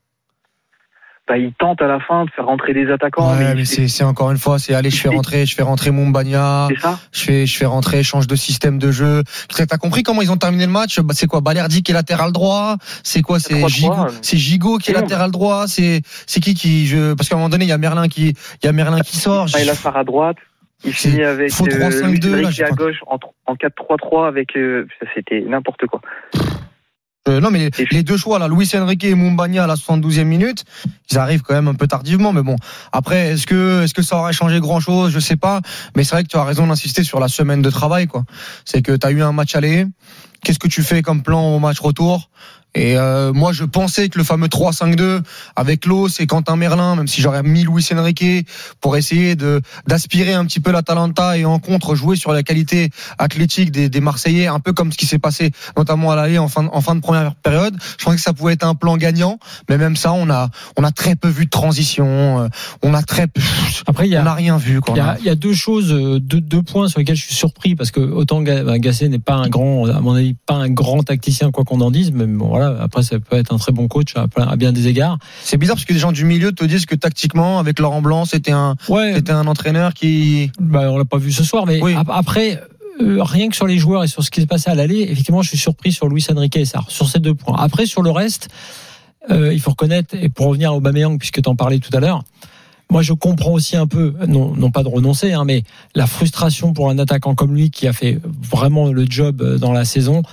Bah, il tente à la fin de faire rentrer des attaquants. Ouais, mais, mais c'est, c'est encore une fois, c'est allez, je fais rentrer, je fais rentrer Mumbagna, je fais, je fais rentrer, change de système de jeu. T'as compris comment ils ont terminé le match? Bah, c'est quoi, Balerdi qui est latéral droit? C'est quoi, c'est Gigot, c'est Gigot qui est latéral droit? C'est, c'est qui qui, je, parce qu'à un moment donné, il y a Merlin qui, il y a Merlin qui sort. Ah, il a Sarr à droite. Il finit avec faut trois cinq deux, euh, là, à gauche en, en quatre trois trois avec, euh, ça c'était n'importe quoi. Euh, non, mais les, les deux choix, là, Luis Enrique et Mumbagna à la soixante-douzième minute, ils arrivent quand même un peu tardivement, mais bon. Après, est-ce que, est-ce que ça aurait changé grand chose? Je sais pas. Mais c'est vrai que tu as raison d'insister sur la semaine de travail, quoi. C'est que tu as eu un match aller. Qu'est-ce que tu fais comme plan au match retour? Et euh, moi, je pensais que le fameux trois cinq deux avec Klose et Quentin Merlin, même si j'aurais mis Luis Enrique pour essayer de d'aspirer un petit peu l'Atalanta et en contre jouer sur la qualité athlétique des, des Marseillais, un peu comme ce qui s'est passé notamment à l'aller en fin de, en fin de première période. Je pensais que ça pouvait être un plan gagnant, mais même ça, on a on a très peu vu de transition, on a très peu, après il y a on a rien vu. Il y a il y a deux choses, deux deux points sur lesquels je suis surpris parce que autant Gasset n'est pas un grand, à mon avis, pas un grand tacticien quoi qu'on en dise, mais bon voilà. Après, ça peut être un très bon coach à, à bien des égards. C'est bizarre parce que des gens du milieu te disent que tactiquement, avec Laurent Blanc, c'était un, ouais. c'était un entraîneur qui. Bah, on l'a pas vu ce soir, mais oui. après, euh, rien que sur les joueurs et sur ce qui s'est passé à l'aller, effectivement, je suis surpris sur Luis Enrique et Sarr, sur ces deux points. Après, sur le reste, euh, il faut reconnaître, et pour revenir à Aubameyang, puisque tu en parlais tout à l'heure, moi, je comprends aussi un peu, non, non pas de renoncer, hein, mais la frustration pour un attaquant comme lui qui a fait vraiment le job dans la saison.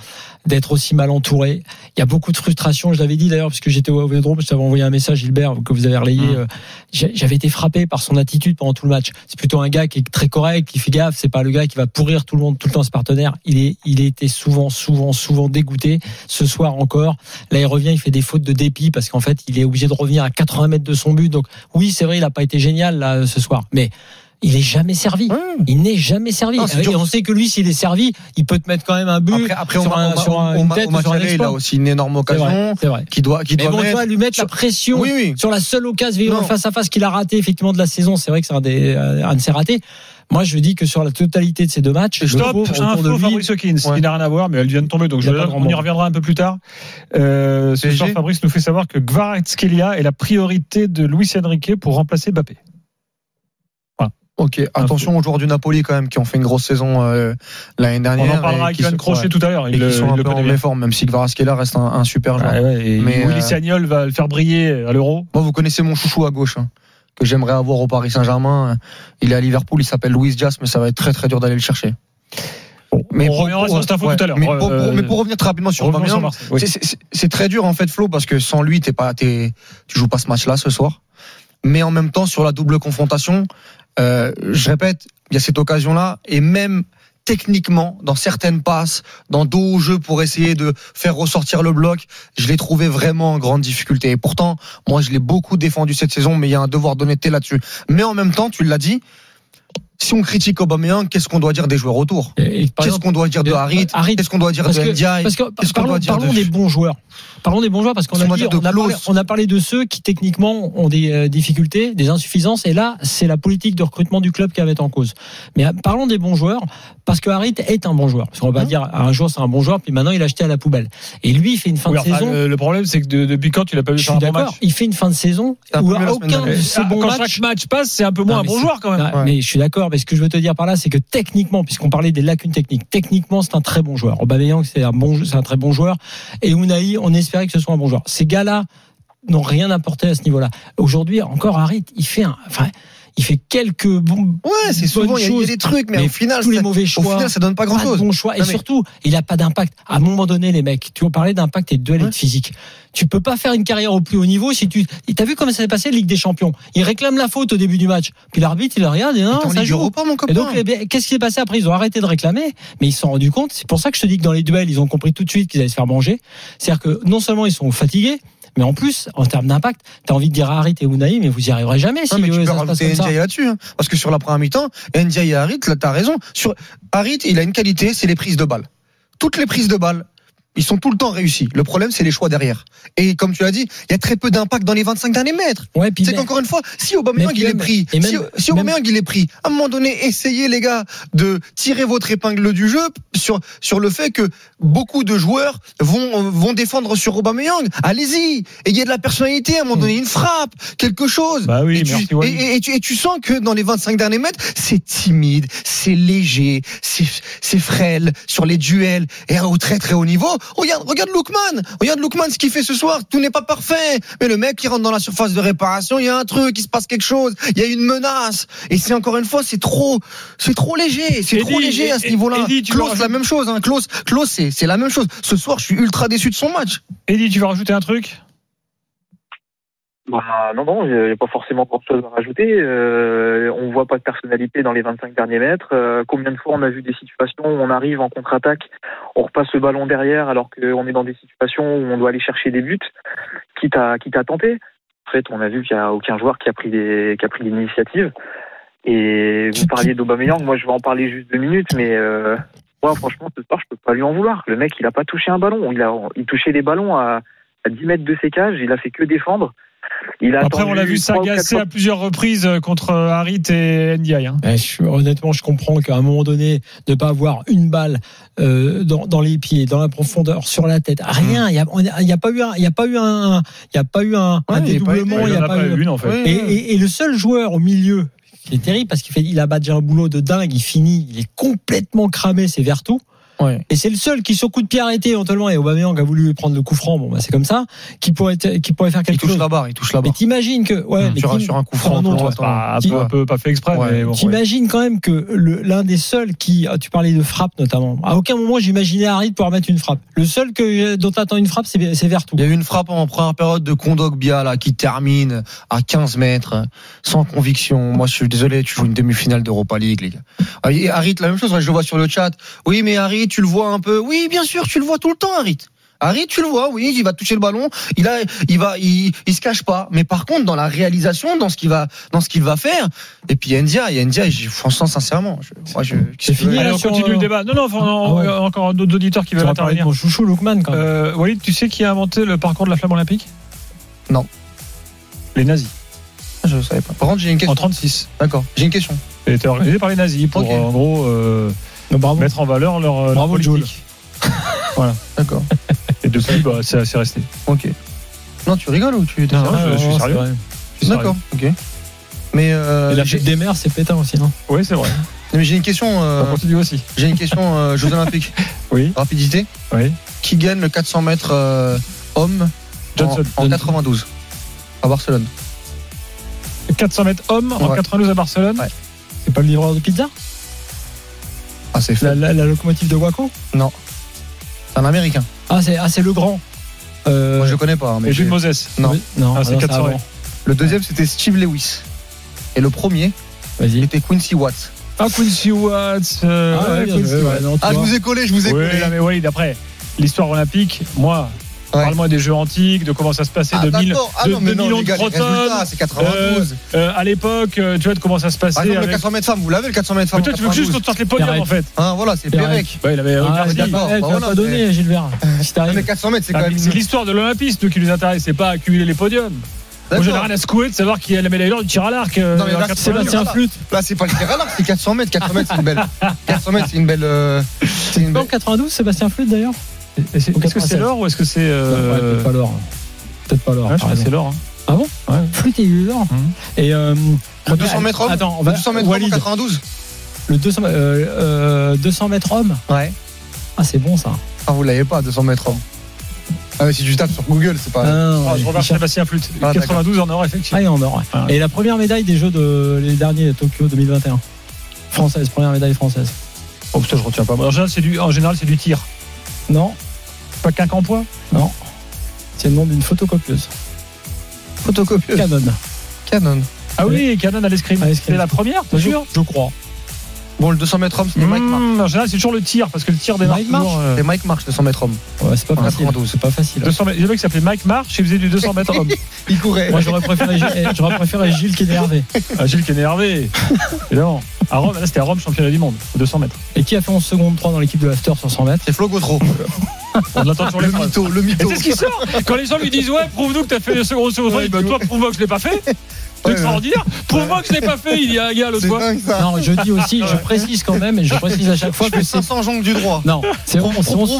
d'être aussi mal entouré. Il y a beaucoup de frustration. Je l'avais dit d'ailleurs, parce que j'étais au Vélodrome, je t'avais envoyé un message, Gilbert, que vous avez relayé. Mmh. J'avais été frappé par son attitude pendant tout le match. C'est plutôt un gars qui est très correct, qui fait gaffe. C'est pas le gars qui va pourrir tout le monde, tout le temps ses partenaires. Il est, il était souvent, souvent, souvent dégoûté. Ce soir encore. Là, il revient, il fait des fautes de dépit parce qu'en fait, il est obligé de revenir à quatre-vingts mètres de son but. Donc, oui, c'est vrai, il a pas été génial, là, ce soir. Mais, il est jamais servi. Mmh. Il n'est jamais servi. Non, et on sait que lui, s'il est servi, il peut te mettre quand même un but. Après, après sur on un, on sur un, on une tête, on sur un exploit. Il a aussi une énorme occasion. C'est vrai, c'est vrai. Qui doit, qui mais doit bon, mettre. tu vois, lui mettre sur... la pression oui, oui. sur la seule occasion face à face qu'il a raté, effectivement, de la saison. C'est vrai que c'est un des, un de ses ratés. Moi, je dis que sur la totalité de ces deux matchs, stop, info Fabrice Hawkins, ouais. qui n'a rien à voir, mais elle vient de tomber, donc je, on y reviendra un peu plus tard. Euh, ce soir, Fabrice nous fait savoir que Kvaratskhelia est la priorité de Luis Enrique pour remplacer Mbappé. Voilà. Ok, attention aux joueurs du Napoli quand même qui ont fait une grosse saison euh, l'année dernière. On en parlera avec Yoann Crochet ouais. tout à l'heure. Ils sont un peu en méforme, même si Kvaratskhelia reste un, un super joueur. Ah ouais, et mais Willy Sagnol euh... va le faire briller à l'Euro. Moi, vous connaissez mon chouchou à gauche. Hein. Que j'aimerais avoir au Paris Saint-Germain. Il est à Liverpool, il s'appelle Luis Diaz, mais ça va être très très dur d'aller le chercher. Bon, mais on pour, reviendra sur cette info ouais, tout à l'heure. Mais pour, pour, mais pour revenir très rapidement sur Aubameyang, oui. c'est, c'est, c'est très dur en fait, Flo, parce que sans lui, t'es pas, t'es, tu joues pas ce match-là ce soir. Mais en même temps, sur la double confrontation, euh, je répète, il y a cette occasion-là, et même techniquement, dans certaines passes, dans d'autres jeux pour essayer de faire ressortir le bloc, je l'ai trouvé vraiment en grande difficulté. Et pourtant, moi, je l'ai beaucoup défendu cette saison, mais il y a un devoir d'honnêteté là-dessus. Mais en même temps, tu l'as dit, si on critique Aubameyang, qu'est-ce qu'on doit dire des joueurs autour ? et, et, Qu'est-ce exemple, qu'on doit dire de Harit ? Qu'est-ce qu'on doit dire de Ndiaye ? Parce que, qu'est-ce qu'on parlons, doit dire parlons de... des bons joueurs. Parlons des bons joueurs parce qu'on a, dit, on, a parlé, on a parlé de ceux qui techniquement ont des euh, difficultés, des insuffisances, et là, c'est la politique de recrutement du club qui avait en cause. Mais euh, parlons des bons joueurs parce que Harit est un bon joueur. Parce qu'on va mmh. dire un jour c'est un bon joueur, puis maintenant il a acheté à la poubelle. Et lui, il fait une fin oui, de enfin, saison. Le, le problème, c'est que de, depuis quand tu l'as pas vu faire un bon match ? Il fait une fin de saison où aucun de ces bons quand matchs. Chaque match passe, c'est un peu moins non, un bon joueur quand même. Non, ouais. Mais je suis d'accord. Mais ce que je veux te dire par là, c'est que techniquement, puisqu'on parlait des lacunes techniques, techniquement, c'est un très bon joueur. Aubameyang, c'est un bon, c'est un très bon joueur. Et Unai, on espérait que ce soit un bon joueur. Ces gars-là n'ont rien apporté à ce niveau-là. Aujourd'hui, encore Harit, il fait un, enfin, il fait quelques bons. Ouais, c'est souvent, il y, y a des trucs, mais, mais au final, tous les mauvais choix. Au final, ça donne pas grand chose. Bon choix. Et non, mais... surtout, il a pas d'impact. À un moment donné, les mecs, tu vas parler d'impact et de duel ouais. et de physique. Tu peux pas faire une carrière au plus haut niveau si tu, t'as vu comment ça s'est passé, Ligue des Champions. Il réclame la faute au début du match. Puis l'arbitre, il le regarde et non, ça joue. Europa, mon copain. Et donc, qu'est-ce qui s'est passé après? Ils ont arrêté de réclamer, mais ils se sont rendus compte. C'est pour ça que je te dis que dans les duels, ils ont compris tout de suite qu'ils allaient se faire manger. C'est-à-dire que non seulement ils sont fatigués, mais en plus, en termes d'impact, t'as envie de dire à Harit et Unai, mais vous y arriverez jamais. Si non, mais tu peux rajouter Ndiaye là-dessus, hein, parce que sur la première mi-temps, Ndiaye et Harit, là, t'as raison. Sur Harit, il a une qualité, c'est les prises de balles. Toutes les prises de balles, ils sont tout le temps réussis. Le problème, c'est les choix derrière. Et comme tu l'as dit, il y a très peu d'impact dans les vingt-cinq derniers mètres. Ouais, c'est mais... qu'encore une fois, si Aubameyang il est pris, même, si, si Aubameyang même... il est pris, à un moment donné, essayez les gars de tirer votre épingle du jeu sur sur le fait que beaucoup de joueurs vont vont défendre sur Aubameyang. Allez-y, ayez de la personnalité. À un moment donné, une frappe, quelque chose. Bah oui, et, tu, merci, et, et, et, tu, et tu sens que dans les vingt-cinq derniers mètres, c'est timide, c'est léger, c'est c'est frêle sur les duels et au très très haut niveau. Regarde, regarde Lookman. Regarde Lookman ce qu'il fait ce soir. Tout n'est pas parfait. Mais le mec qui rentre dans la surface de réparation, il y a un truc, il se passe quelque chose. Il y a une menace. Et c'est encore une fois, c'est trop, c'est trop léger. C'est Eddie, trop léger à ce niveau-là. Klose, la même chose, hein. Klose, Klose, c'est, c'est la même chose. Ce soir, je suis ultra déçu de son match. Eddie, tu veux rajouter un truc? Bah, non, non, il n'y a pas forcément grand chose à rajouter. Euh, on voit pas de personnalité dans les vingt-cinq derniers mètres. Euh, combien de fois on a vu des situations où on arrive en contre-attaque, on repasse le ballon derrière alors qu'on est dans des situations où on doit aller chercher des buts, quitte à, quitte à tenter. En fait, on a vu qu'il n'y a aucun joueur qui a pris des, qui a pris l'initiative. Et vous parliez d'Aubameyang, moi je vais en parler juste deux minutes, mais euh, moi franchement ce soir je peux pas lui en vouloir. Le mec il a pas touché un ballon, il a, il touchait les ballons à, à dix mètres de ses cages, il a fait que défendre. Il a Après, on l'a vu s'agacer à plusieurs reprises contre Harit et Ndiaye. Hein. Eh, je, honnêtement, je comprends qu'à un moment donné, ne pas avoir une balle euh, dans, dans les pieds, dans la profondeur, sur la tête, rien. Il mmh. n'y a, a pas eu un, il y a pas eu un, il y a pas eu un, ouais, un dédoublement. Il n'y a, a pas eu une en fait. Et, et, et le seul joueur au milieu qui est terrible parce qu'il fait, il a déjà un boulot de dingue. Il finit, il est complètement cramé. C'est Vertou. Ouais. Et c'est le seul qui, sur coup de pied arrêté, éventuellement, et Aubameyang a voulu prendre le coup franc, bon, bah, c'est comme ça, qui pourrait, qui pourrait faire quelque il touche chose. la barre, il touche la barre. Mais t'imagines que, ouais, mmh, mais sur, sur un coup franc, non, pas, un, peu, un peu pas fait exprès, ouais. mais bon. T'imagines ouais. quand même que le, l'un des seuls qui, tu parlais de frappe notamment, à aucun moment j'imaginais Harit pouvoir mettre une frappe. Le seul que, dont t'attends une frappe, c'est, c'est Vertou. Il y a eu une frappe en première période de Kondogbia, là, qui termine à quinze mètres, sans conviction. Moi, je suis désolé, tu joues une demi-finale d'Europa League, les gars. Et Harit, la même chose, je le vois sur le chat. Oui, mais Harit, tu le vois un peu. Oui, bien sûr, tu le vois tout le temps, Harit. Harit, tu le vois, oui, il va toucher le ballon, il a, il va, il, il se cache pas. Mais par contre, dans la réalisation, dans ce qu'il va, dans ce qu'il va faire, et puis Ndia, et Ndia, franchement, sincèrement, je, moi, je, c'est fini. Allez, on continue euh... le débat. Non, non, enfin, ah ouais. encore d'autres auditeurs qui veulent intervenir. Mon chouchou, Lookman, quand même. Euh, Walid, tu sais qui a inventé le parcours de la flamme olympique? Non. Les nazis. Je savais pas. Par contre, j'ai une question. En trente-six. D'accord. J'ai une question. Ça a été organisé par les nazis pour, okay. en gros, euh, mettre en valeur leur, leur politique. Voilà. D'accord. Et depuis, bah, c'est, c'est resté. Ok. Non, tu rigoles ou tu es non, non, je, je suis sérieux. C'est D'accord. Ok. Mais euh, et la fête des mers, c'est pétain aussi, non? Oui, c'est vrai. Mais j'ai une question. Euh, On continue aussi. J'ai une question. Euh, Jeux Olympiques. Oui. Rapidité. Oui. Qui gagne le quatre cents mètres euh, homme Johnson. En, en quatre-vingt-douze à Barcelone. quatre cents mètres homme en ouais. quatre-vingt-douze à Barcelone. Ouais. C'est pas le livreur de pizza? Ah, c'est fait. La, la, la locomotive de Waco? Non. C'est un Américain. Ah, c'est, ah, c'est le grand. Euh... Moi, je le connais pas. Mais et Jules Moses. Non. Non, ah, c'est quatre cents. Le deuxième, c'était Steve Lewis. Et le premier, Vas-y. c'était Quincy Watts. Ah, Quincy Watts. Euh, ah, ouais, Quincy ouais, Watts. Ouais, ah, je vous ai collé, je vous ai ouais, collé. Là, mais oui, d'après l'histoire olympique, moi. Ouais. Parle-moi des jeux antiques, de comment ça se passait, ah, de mille ah, non, de, de non, millions de gars, protones. C'est quatre-vingt-douze. Euh, euh, à l'époque, euh, tu vois de comment ça se passait. Par exemple, avec... le quatre cents mètres femmes, vous l'avez le quatre cents mètres femmes. Peut-être tu veux juste qu'on te sorte les podiums en fait. Ah voilà, c'est Pérec. Ouais, il avait ah, c'est d'accord. Tu vas pas donner, Gilbert. Si t'arrives. quatre cents mètres, c'est ah, quand même. C'est l'histoire de l'olympisme qui nous intéresse, c'est pas accumuler les podiums. Moi, j'en ai rien à secouer de savoir qui a la médaille d'or du tir à l'arc. Non, mais là, c'est Sébastien Flûte. Là, c'est pas le tir à l'arc, c'est quatre cents mètres. quatre cents mètres, c'est une belle. quatre cents mètres, c'est une belle. C'est une belle. quatre-vingt-douze, Sébastien Flûte d'ailleurs. Est-ce que c'est l'or ou est-ce que c'est. Peut-être pas l'or. Peut-être pas l'or. Ouais, je crois que c'est l'or. Hein. Ah bon? Ouais. Flûte et l'or. Mmh. Et euh, le deux cents mètres homme. Attends, on va. deux cents mètres homme en quatre-vingt-douze. Le deux cents, euh, euh, deux cents mètres homme. Ouais. Ah, c'est bon ça. Ah, vous l'avez pas, deux cents mètres homme. Ah, mais si tu tapes sur Google, c'est pas. Ah, non, ah, je regarde Sébastien Flûte. Ah, quatre-vingt-douze en or, effectivement. Ah, et en or. Ouais. Ah. Et la première médaille des Jeux de les derniers Tokyo deux mille vingt et un. Française, première médaille française. Oh putain, je retiens pas. En général, c'est du, en général, c'est du tir. Non. Pas qu'un campois. Non. C'est le nom d'une photocopieuse. Photocopieuse. Canon. Canon. Ah oui, Canon à l'escrime. À l'escrime. C'est la première, t'es sûr? Je crois. Bon, le deux cents mètres homme, c'est mmh, Mike Marsh. En général, c'est toujours le tir, parce que le tir démarre Mike Marsh. Euh... C'est Mike Marsh, deux cents mètres homme. Ouais, c'est pas ouais, facile. C'est pas facile. deux cents mètres. Il y a un mec qui s'appelait Mike Marsh, il faisait du deux cents mètres homme. Il courait. Moi, j'aurais préféré, j'aurais préféré Gilles qui est énervé. Ah, Gilles qui est énervé. Évidemment. À Rome, là, c'était à Rome, championnat du monde, deux cents mètres. Et qui a fait onze secondes trois dans l'équipe de l'After sur cent mètres? C'est Flo Gautreau. On l'attend sur les le mytho, le mytho. Et c'est ce qui sort. Quand les gens lui disent, ouais, prouve-nous que t'as fait deux secondes sur trois, il dit, toi, prouve-moi que je l'ai pas fait. C'est extraordinaire. Prouve-moi que je l'ai pas fait, il y a un gars l'autre fois. Non, je dis aussi, je précise quand même, et je précise à chaque fois que c'est cinq cents jongles du droit. Non, c'est onze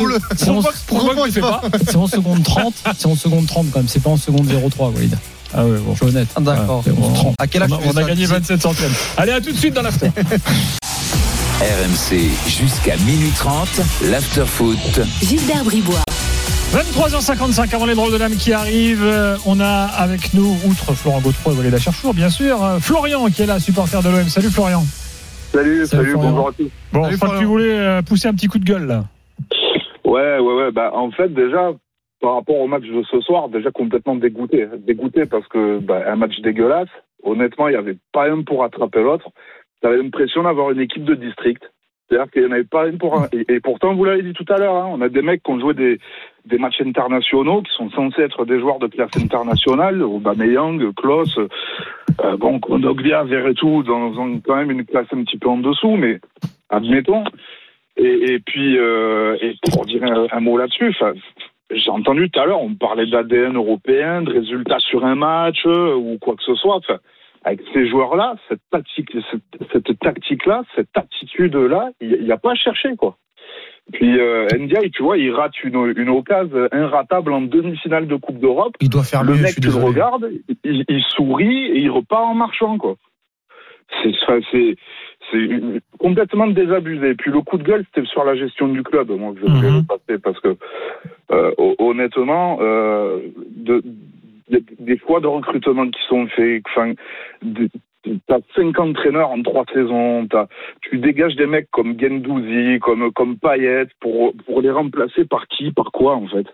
secondes trente, c'est onze secondes trente quand même, c'est pas onze secondes zéro trois, Walid. Ah ouais, bon. Je suis honnête. Ah, d'accord. Ah, bon. À quel âge on a, on a gagné vingt-sept centièmes. Allez, à tout de suite dans l'after. R M C jusqu'à minuit trente, l'after foot. Gilbert Bribois. vingt-trois heures cinquante-cinq avant les drôles de dames qui arrivent. On a avec nous, outre Florent Gautreau et Walid Acharchour, bien sûr, Florian qui est là, supporter de l'O M. Salut Florian. Salut, salut, salut bonjour à tous. Bon, salut, je crois que tu voulais pousser un petit coup de gueule là. Ouais, ouais, ouais. Bah, en fait, déjà, par rapport au match de ce soir, déjà complètement dégoûté. Dégoûté parce que bah, un match dégueulasse. Honnêtement, il n'y avait pas un pour attraper l'autre. J'avais l'impression d'avoir une équipe de district. C'est-à-dire qu'il n'y en avait pas une pour un. Et, et pourtant, vous l'avez dit tout à l'heure, hein, on a des mecs qui ont joué des, des matchs internationaux, qui sont censés être des joueurs de classe internationale, Aubameyang, Klose, euh, bon, Kondogbia, Verretou, dans, dans quand même une classe un petit peu en dessous, mais admettons. Et, et puis, euh, et pour dire un, un mot là-dessus, j'ai entendu tout à l'heure, on parlait d'A D N européen, de résultats sur un match, euh, ou quoi que ce soit. Avec ces joueurs-là, cette tactique, cette, cette tactique-là, cette attitude-là, il n'y a pas à chercher, quoi. Puis euh, Ndiaye, tu vois, il rate une, une occasion inratable en demi-finale de Coupe d'Europe. Il doit faire le mieux, mec, tu le regardes, il, il sourit et il repart en marchant, quoi. C'est, c'est, C'est complètement désabusé. Et puis le coup de gueule, c'était sur la gestion du club, moi, que je voulais Mmh. le passer, parce que euh, honnêtement, euh, de, de, des choix de recrutement qui sont faits, enfin, de, t'as cinq entraîneurs en trois saisons, t'as, tu dégages des mecs comme Guendouzi, comme, comme Payet, pour, pour les remplacer par qui, par quoi, en fait?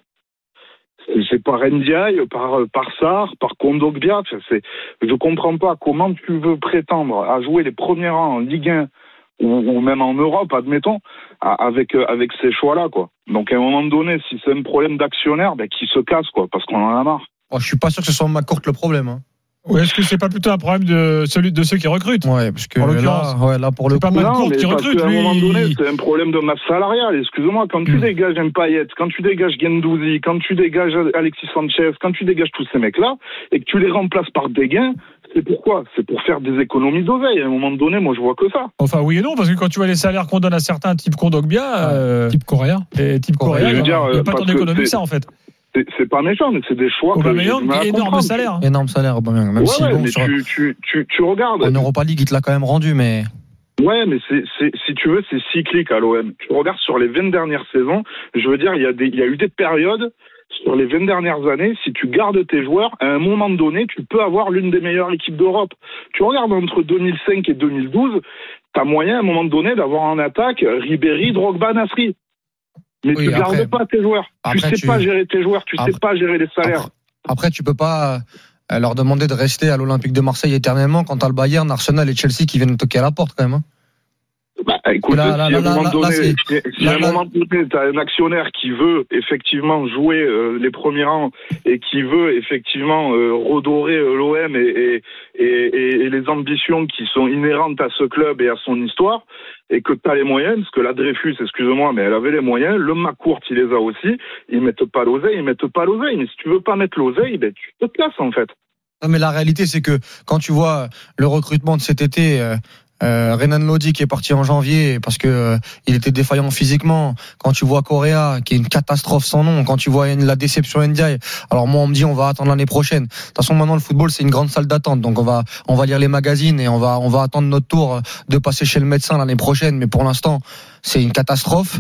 C'est par Ndiaye, par, par Sarr, par Kondogbia. C'est, je comprends pas comment tu veux prétendre à jouer les premiers rangs en Ligue un ou, ou même en Europe, admettons, avec, avec ces choix-là, quoi. Donc, à un moment donné, si c'est un problème d'actionnaire, ben, qui se casse, quoi, parce qu'on en a marre. Oh, je suis pas sûr que ce soit McCourt le problème. Hein. Ou est-ce que c'est pas plutôt un problème de celui de ceux qui recrutent? Ouais, parce que en là, ouais, là pour le c'est pas coup, McCourt Non, mais qui parce recrute, qu'à un lui. moment donné, c'est un problème de masse salariale. Excuse-moi, quand tu Mm. dégages un Payet, quand tu dégages Guendouzi, quand tu dégages Alexis Sanchez, quand tu dégages tous ces mecs-là, et que tu les remplaces par des gains, c'est pourquoi? C'est pour faire des économies d'oseille. À un moment donné, moi, je vois que ça. Enfin, oui et non, parce que quand tu vois les salaires qu'on donne à certains, type Kondogbia, euh, Type coréen. et type Coréen, coréen, je veux il n'y dire, a pas parce tant que d'économie que c'est- ça, en fait. C'est, c'est pas méchant, mais c'est des choix que j'ai Aubameyang, du mal à énorme comprendre. salaire. énorme salaire, Aubameyang. Même Ouais, si ouais, bon, mais sur, tu, tu, tu, tu regardes. en Europa League, il te l'a quand même rendu, mais Ouais, mais c'est, c'est, si tu veux, c'est cyclique à l'O M. Tu regardes sur les vingt dernières saisons, je veux dire, il y a des, il y a eu des périodes sur les vingt dernières années, si tu gardes tes joueurs, à un moment donné, tu peux avoir l'une des meilleures équipes d'Europe. Tu regardes entre deux mille cinq et deux mille douze, t'as moyen à un moment donné d'avoir en attaque Ribéry, Drogba, Nasri. Mais Oui, tu après- gardes pas tes joueurs. après, tu sais tu- pas gérer tes joueurs, tu après- sais pas gérer les salaires. après, tu peux pas euh, leur demander de rester à l'Olympique de Marseille éternellement quand t'as le Bayern, Arsenal et Chelsea qui viennent toquer à la porte quand même. Hein. Bah, écoute, Là, là, si à là, un moment là, donné, là, c'est- si- si là, à un là- moment donné, t'as un actionnaire qui veut effectivement jouer euh, les premiers rangs et qui veut effectivement euh, redorer euh, l'O M et, et, et, et les ambitions qui sont inhérentes à ce club et à son histoire, et que t'as les moyens, parce que la Dreyfus, excuse-moi, mais elle avait les moyens, le McCourt, il les a aussi, ils mettent pas l'oseille, ils mettent pas l'oseille, mais si tu veux pas mettre l'oseille, ben tu te casses en fait. Non, mais la réalité, c'est que quand tu vois le recrutement de cet été, euh, euh, Renan Lodi qui est parti en janvier parce que euh, il était défaillant physiquement. Quand tu vois Correa qui est une catastrophe sans nom. Quand tu vois la déception Ndiaye. Alors moi, on me dit on va attendre l'année prochaine. De toute façon, maintenant le football c'est une grande salle d'attente. Donc on va on va lire les magazines et on va on va attendre notre tour de passer chez le médecin l'année prochaine. Mais pour l'instant, c'est une catastrophe.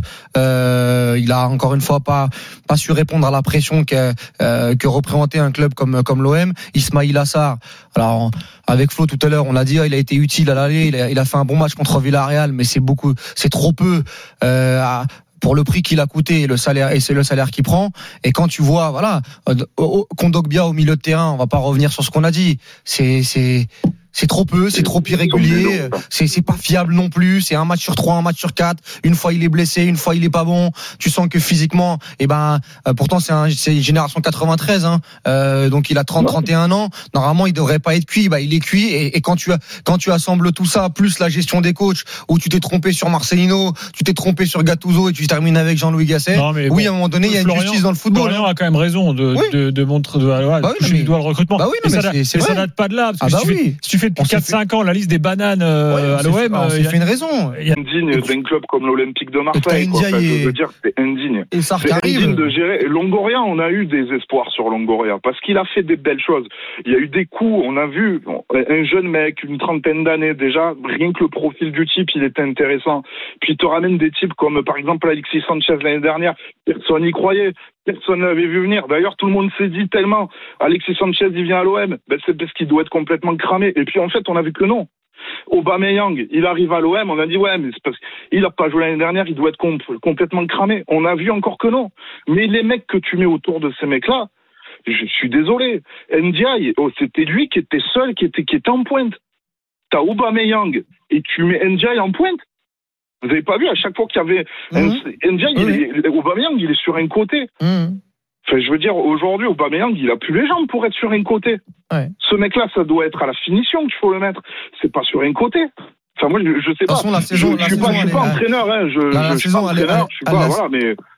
Euh, il a encore une fois pas pas su répondre à la pression que euh, que représentait un club comme comme l'O M. Ismaïl Assar. Alors avec Flo tout à l'heure, on l'a dit, il a été utile à l'aller. Il a, il a fait un bon match contre Villarreal, mais c'est beaucoup, c'est trop peu. Euh, à, pour le prix qu'il a coûté et le salaire, et c'est le salaire qu'il prend. Et quand tu vois, voilà, Kondogbia au milieu de terrain, on va pas revenir sur ce qu'on a dit. C'est, c'est, c'est trop peu, c'est trop irrégulier, c'est, c'est pas fiable non plus. C'est un match sur trois, un match sur quatre. Une fois il est blessé, une fois il est pas bon. Tu sens que physiquement, eh ben, euh, pourtant c'est un, c'est génération quatre-vingt-treize, hein. Euh, donc il a trente, trente et un ans. Normalement, il devrait pas être cuit. Bah, il est cuit. Et, et quand tu as, quand tu assembles tout ça, plus la gestion des coachs, où tu t'es trompé sur Marcelino, tu t'es trompé sur Gattuso et tu termines avec Jean-Louis Gasset. Non, mais oui, bon, à un moment donné, il y a une Florian- justice dans le football. Florian a quand même raison de, Oui. de, de montrer, de, ouais, Bah oui, toucher mais- du doigt le recrutement. Bah oui, non, mais mais ça, c'est- c'est mais ça vrai. date pas de là. Parce que Ah si, bah tu fais, oui. si tu fais depuis On s'est quatre cinq ans la liste des bananes euh, Ouais, on à s'est l'O fait- M, on euh, s'est il y a- fait une raison. il y a- Indigne d'un club comme l'Olympique de Et Marseille. t'as Quoi. Enfin, Ndiaye je et- veux dire, c'est indigne. Et Sarr qui C'est arrive. indigne de gérer. Et Longoria, on a eu des espoirs sur Longoria parce qu'il a fait des belles choses. Il y a eu des coups, on a vu bon, un jeune mec, une trentaine d'années déjà, rien que le profil du type, il était intéressant. Puis il te ramène des types comme par exemple Alexis Sanchez l'année dernière, personne n'y croyait. Personne ne l'avait vu venir. D'ailleurs, tout le monde s'est dit tellement Alexis Sanchez, il vient à l'O M, ben, c'est parce qu'il doit être complètement cramé. Et puis en fait, on a vu que non. Aubameyang, il arrive à l'O M, on a dit ouais, mais c'est parce qu'il a pas joué l'année dernière, il doit être com- complètement cramé. On a vu encore que non. Mais les mecs que tu mets autour de ces mecs-là, je suis désolé. Ndiaye, oh, c'était lui qui était seul, qui était, qui était en pointe. T'as Aubameyang et tu mets Ndiaye en pointe. Vous avez pas vu à chaque fois qu'il y avait Mhm. un, Ndiaye, il est- Aubameyang, il est sur un côté. Mmh. Enfin, je veux dire, aujourd'hui, Aubameyang, il a plus les jambes pour être sur un côté. Ouais. Ce mec-là, ça doit être à la finition qu'il faut le mettre. C'est pas sur un côté. Enfin, moi, je, je sais De toute pas. façon, la saison- je, la je suis saison, pas, je suis elle pas est- entraîneur, hein. Je, La- la je suis saison, pas elle est- entraîneur, je suis elle- pas, elle- voilà, mais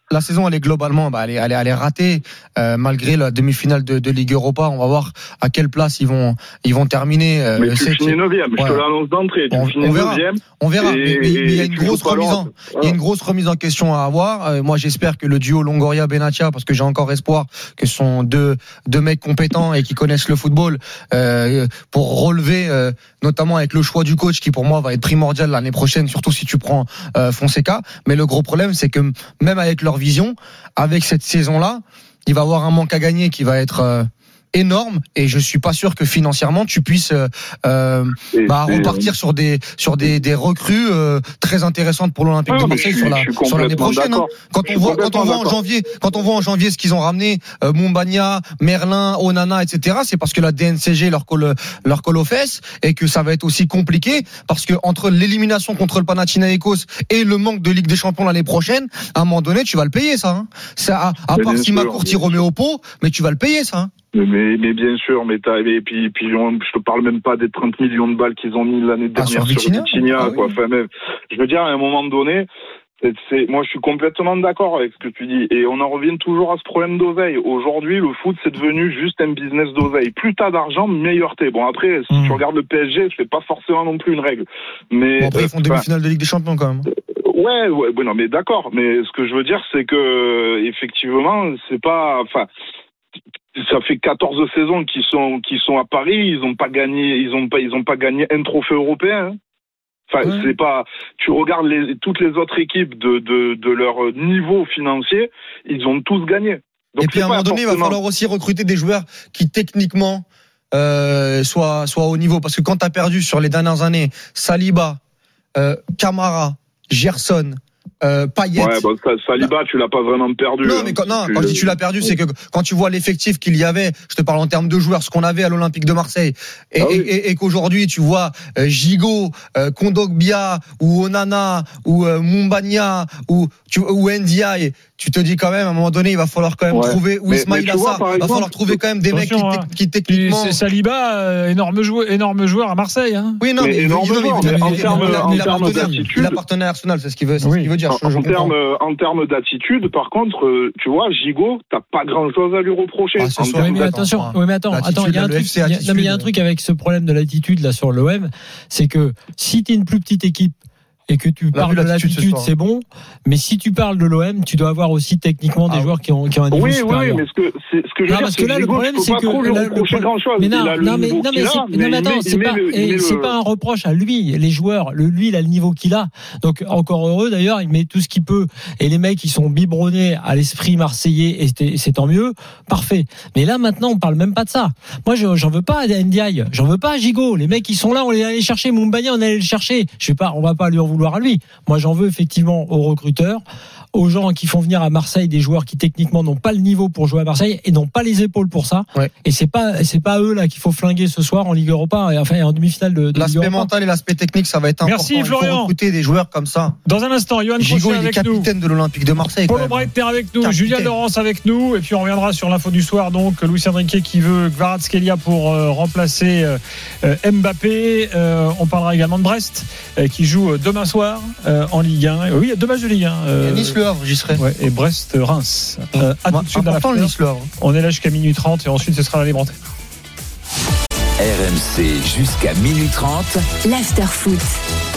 la saison, elle est globalement, bah, elle est, elle est, elle est ratée euh, malgré la demi-finale de, de Ligue Europa. On va voir à quelle place ils vont, ils vont terminer. Euh, mais tu finis neuvième. Ouais. Je te l'annonce d'entrée. Tu on, finis on verra. neuvième. On verra. Et, mais, mais, mais il y a une grosse remise en, voilà. il y a une grosse remise en question à avoir. Euh, moi, j'espère que le duo Longoria-Benatia, parce que j'ai encore espoir que ce sont deux, deux mecs compétents et qui connaissent le football, euh, pour relever, euh, notamment avec le choix du coach, qui pour moi va être primordial l'année prochaine, surtout si tu prends euh, Fonseca. Mais le gros problème, c'est que même avec leur vision, avec cette saison-là, il va y avoir un manque à gagner qui va être euh, énorme, et je suis pas sûr que financièrement tu puisses euh, euh, bah, repartir sur des sur des, des recrues euh, très intéressantes pour l'Olympique ah, de Marseille sur la sur l'année prochaine. Hein. Quand on voit quand on voit en janvier quand on voit en janvier ce qu'ils ont ramené, euh, Mumbagna, Merlin, Onana, et cetera. C'est parce que la D N C G leur colle leur colle aux fesses, et que ça va être aussi compliqué parce que entre l'élimination contre le Panathinaikos et le manque de Ligue des Champions l'année prochaine, à un moment donné tu vas le payer ça. Hein. Ça à, à part si Macourt y remet au pot, mais tu vas le payer ça. Hein. Mais, mais bien sûr, mais t'as, et puis, puis je te parle même pas des trente millions de balles qu'ils ont mis l'année dernière ah, sur Vitinha, ah, quoi. Oui. Enfin, même, je veux dire, à un moment donné, c'est, c'est, moi, je suis complètement d'accord avec ce que tu dis. Et on en revient toujours à ce problème d'oseille. Aujourd'hui, le foot, c'est devenu juste un business d'oseille. Plus t'as d'argent, meilleur t'es. Bon, après, si mmh. tu regardes le P S G, c'est pas forcément non plus une règle. Mais, bon, après, ils font euh, demi-finale de Ligue des Champions, quand même. Ouais, ouais, ouais, non, mais d'accord. Mais ce que je veux dire, c'est que, effectivement, c'est pas, enfin, ça fait quatorze saisons qu'ils sont qu'ils sont à Paris, ils ont pas gagné, ils ont pas ils ont pas gagné un trophée européen. Hein. Enfin, ouais. c'est pas. Tu regardes les, toutes les autres équipes de de de leur niveau financier, ils ont tous gagné. Donc, et puis à un moment donné, forcément... il va falloir aussi recruter des joueurs qui techniquement euh, soient soient au niveau, parce que quand t'as perdu sur les dernières années, Saliba, euh, Camara, Gerson, Euh, Payet. Ouais, bah, Saliba, tu l'as pas vraiment perdu. Non, mais quand, non, quand je dis tu l'as perdu, c'est que quand tu vois l'effectif qu'il y avait, je te parle en termes de joueurs, ce qu'on avait à l'Olympique de Marseille, et, ah oui. et, et, et qu'aujourd'hui tu vois euh, Gigot, euh, Kondogbia, ou Onana, ou euh, Mumbagna, ou, tu, ou Ndiaye, tu te dis quand même, à un moment donné, il va falloir quand même ouais. trouver, ou Ismail Assar, il va falloir trouver quand même des mecs qui, hein. qui techniquement. C'est Saliba, euh, énorme joueur, énorme joueur à Marseille, hein. Oui, non, mais, mais énorme joueur, mais en termes d'attitude. Il appartenait à Arsenal, c'est ce qu'il veut, c'est oui. ce qu'il veut dire. En, en termes, en termes d'attitude, par contre, euh, tu vois, Gigot, t'as pas grand chose à lui reprocher. Ah, oui, mais attention, oui, mais attends, attends, il y a un truc, il y a, non, mais il y a un truc avec ce problème de l'attitude, là, sur l'O M, c'est que si t'es une plus petite équipe, et que tu parles de l'attitude, c'est bon. Mais si tu parles de l'O M, tu dois avoir aussi techniquement des ah, joueurs qui ont, qui ont un niveau oui, supérieur. Oui, mais ce que, c'est, ce que je veux non, dire, parce que là, le problème, c'est que là, le grand chose. Mais non, non, mais, non, mais, mais, non, mais attends, c'est pas, et c'est pas un reproche à lui, les joueurs. Le, lui, il a le niveau qu'il a. Donc, encore heureux, d'ailleurs, il met tout ce qu'il peut. Et les mecs, ils sont biberonnés à l'esprit marseillais, et c'est, c'est tant mieux. Parfait. Mais là, maintenant, on parle même pas de ça. Moi, je, j'en veux pas à Ndiaye. J'en veux pas à Gigot. Les mecs, ils sont là, on les allait chercher. Mumbagna, on allait le chercher. Je sais pas, on va pas lui en vouloir à lui. Moi, j'en veux effectivement aux recruteurs, aux gens qui font venir à Marseille des joueurs qui techniquement n'ont pas le niveau pour jouer à Marseille et n'ont pas les épaules pour ça. Ouais. Et c'est pas c'est pas eux là qu'il faut flinguer ce soir en Ligue Europa, et enfin en demi-finale de, de l'aspect Ligue Europa. Mental et l'aspect technique, ça va être important. Merci Florian. Il faut recruter des joueurs comme ça. Dans un instant, Yoann Crochet avec nous. Capitaine de l'Olympique de Marseille. Paulo Breitner avec nous, capitaine. Julien Laurence avec nous, et puis on reviendra sur l'info du soir. Donc Luis Enrique qui veut Kvaratskhelia pour euh, remplacer euh, Mbappé. Euh, on parlera également de Brest euh, qui joue demain soir euh, en Ligue un. Oui, il y a deux matchs de Ligue un. Euh, Nice Le Havre, j'y serai. Ouais, et Brest-Reims. Euh, à tout de suite dans la Nice Le Havre. On est là jusqu'à minuit trente et ensuite ce sera la libre antenne. R M C jusqu'à minuit trente. L'after foot.